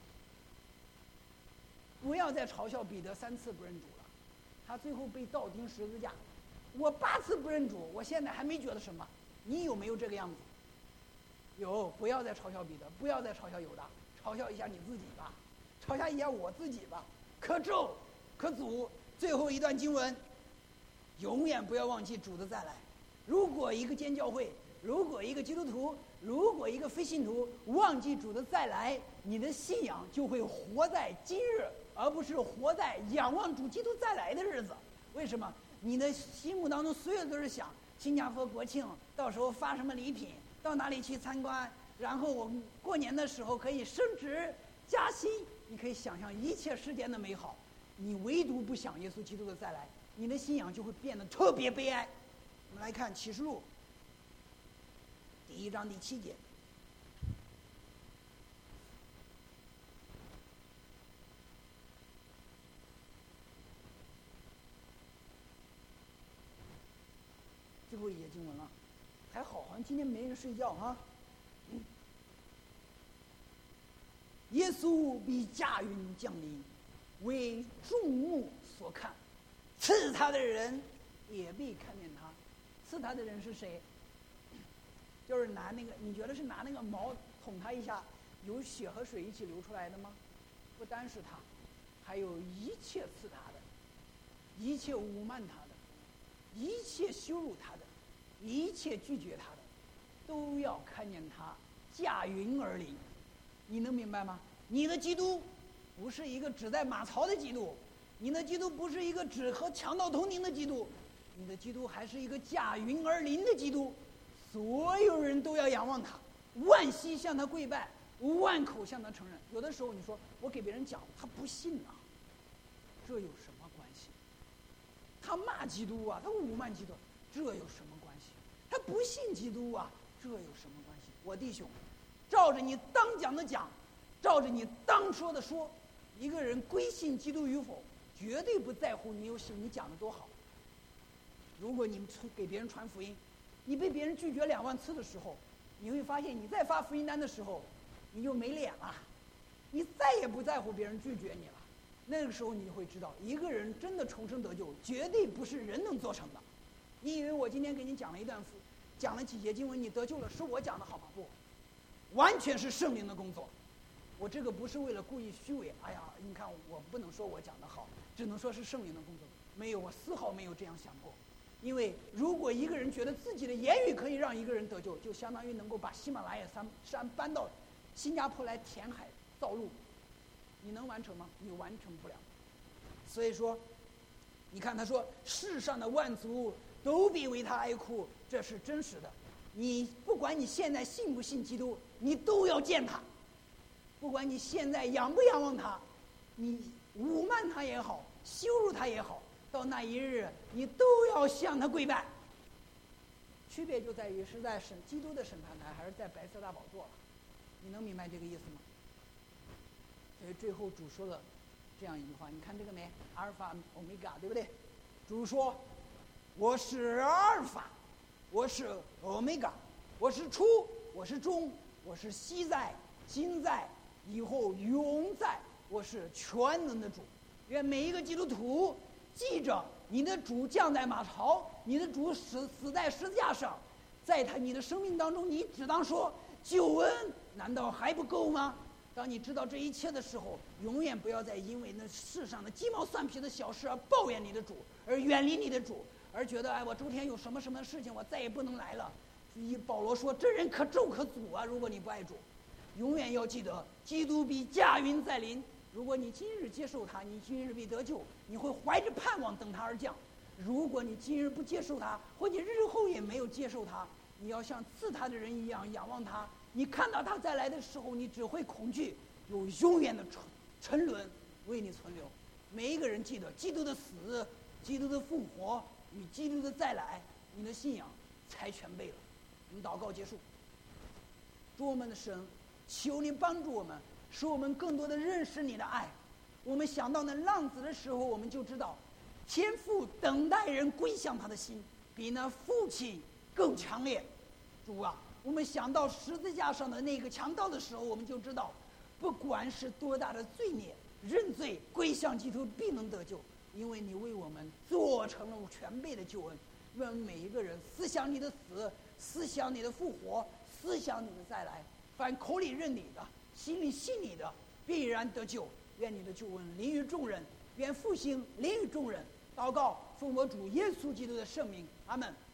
不要再嘲笑彼得3次不认主了，他最后被倒钉十字架，我8次不认主，我现在还没觉得什么。你有没有这个样子？有。不要再嘲笑彼得，不要再嘲笑犹大，嘲笑一下你自己吧，嘲笑一下我自己吧。可咒可诅。最后一段经文，永远不要忘记主的再来。如果一个监教会，如果一个基督徒，如果一个非信徒忘记主的再来，你的信仰就会活在今日，而不是活在仰望主基督再来的日子。为什么？你的心目当中所有都是想新加坡国庆到时候发什么礼品，到哪里去参观，然后我们过年的时候可以升职加薪，你可以想象一切世间的美好，你唯独不想耶稣基督的再来，你的信仰就会变得特别悲哀。我们来看启示录第1章第7节，最后一节经文了，还好，好像今天没人睡觉啊。耶稣必驾云降临，为众目所看，刺他的人也必看见他。刺他的人是谁？就是拿那个，你觉得是拿那个矛捅他一下，有血和水一起流出来的吗？不单是他，还有一切刺他的，一切侮慢他的，一切羞辱他的，一切拒绝他的，都要看见他驾云而临。你能明白吗？你的基督不是一个只在马槽的基督， 你的基督不是一个只和强盗同宁的基督，你的基督还是一个驾云而临的基督，所有人都要仰望他，万膝向他跪拜，万口向他承认。有的时候你说我给别人讲，他不信啊，这有什么关系？他骂基督啊，他侮慢基督，这有什么关系？他不信基督啊，这有什么关系？我弟兄，照着你当讲的讲，照着你当说的说。一个人归信基督与否，绝对不在乎你讲的多好。如果你给别人传福音，你被别人拒绝2万次的时候，你会发现你再发福音单的时候，你就没脸了，你再也不在乎别人拒绝你了。那个时候你就会知道，一个人真的重生得救，绝对不是人能做成的。你以为我今天给你讲了几节经文，你得救了，是我讲的好吗？不，完全是圣灵的工作。我这个不是为了故意虚伪，哎呀，你看我不能说我讲的好，只能说是圣灵的工作。没有，我丝毫没有这样想过。因为如果一个人觉得自己的言语可以让一个人得救，就相当于能够把喜马拉雅山搬到新加坡来填海造路，你能完成吗？你完成不了。所以说，你看他说世上的万族都必为他哀哭，这是真实的。你不管你现在信不信基督，你都要见他。不管你现在仰不仰望他，你侮慢他也好，羞辱他也好，到那一日你都要向他跪拜。区别就在于是在基督的审判台，还是在白色大宝座了。你能明白这个意思吗？所以最后主说了这样一句话，你看这个没？阿尔法欧米伽，对不对？主说我是阿尔法，我是欧米伽，我是初，我是中，我是昔在今在以后永在，我是全能的主。愿每一个基督徒记着，你的主降在马槽，你的主死在十字架上，在你的生命当中，你只当说救恩难道还不够吗？当你知道这一切的时候，永远不要再因为那世上的鸡毛蒜皮的小事而抱怨你的主，而远离你的主，而觉得我周天有什么什么事情，我再也不能来了。保罗说这人可咒可诅啊！如果你不爱主，永远要记得，基督必驾云在临。如果你今日接受他，你今日必得救，你会怀着盼望等他而降。如果你今日不接受他，或者日后也没有接受他，你要像刺他的人一样仰望他。你看到他再来的时候，你只会恐惧，有永远的沉沦为你存留。每一个人记得，基督的死、基督的复活与基督的再来，你的信仰才全备了。我们祷告结束。主我们的神，求你帮助我们，使我们更多的认识你的爱。我们想到那浪子的时候，我们就知道天父等待人归向他的心比那父亲更强烈。主啊，我们想到十字架上的那个强盗的时候，我们就知道不管是多大的罪孽，认罪归向基督必能得救，因为你为我们做成了全备的救恩。愿每一个人思想你的死，思想你的复活，思想你的再来，凡口里认你的，心里信你的，必然得救。愿你的救恩临于众人，愿复兴临于众人。祷告奉我主耶稣基督的圣名，阿们。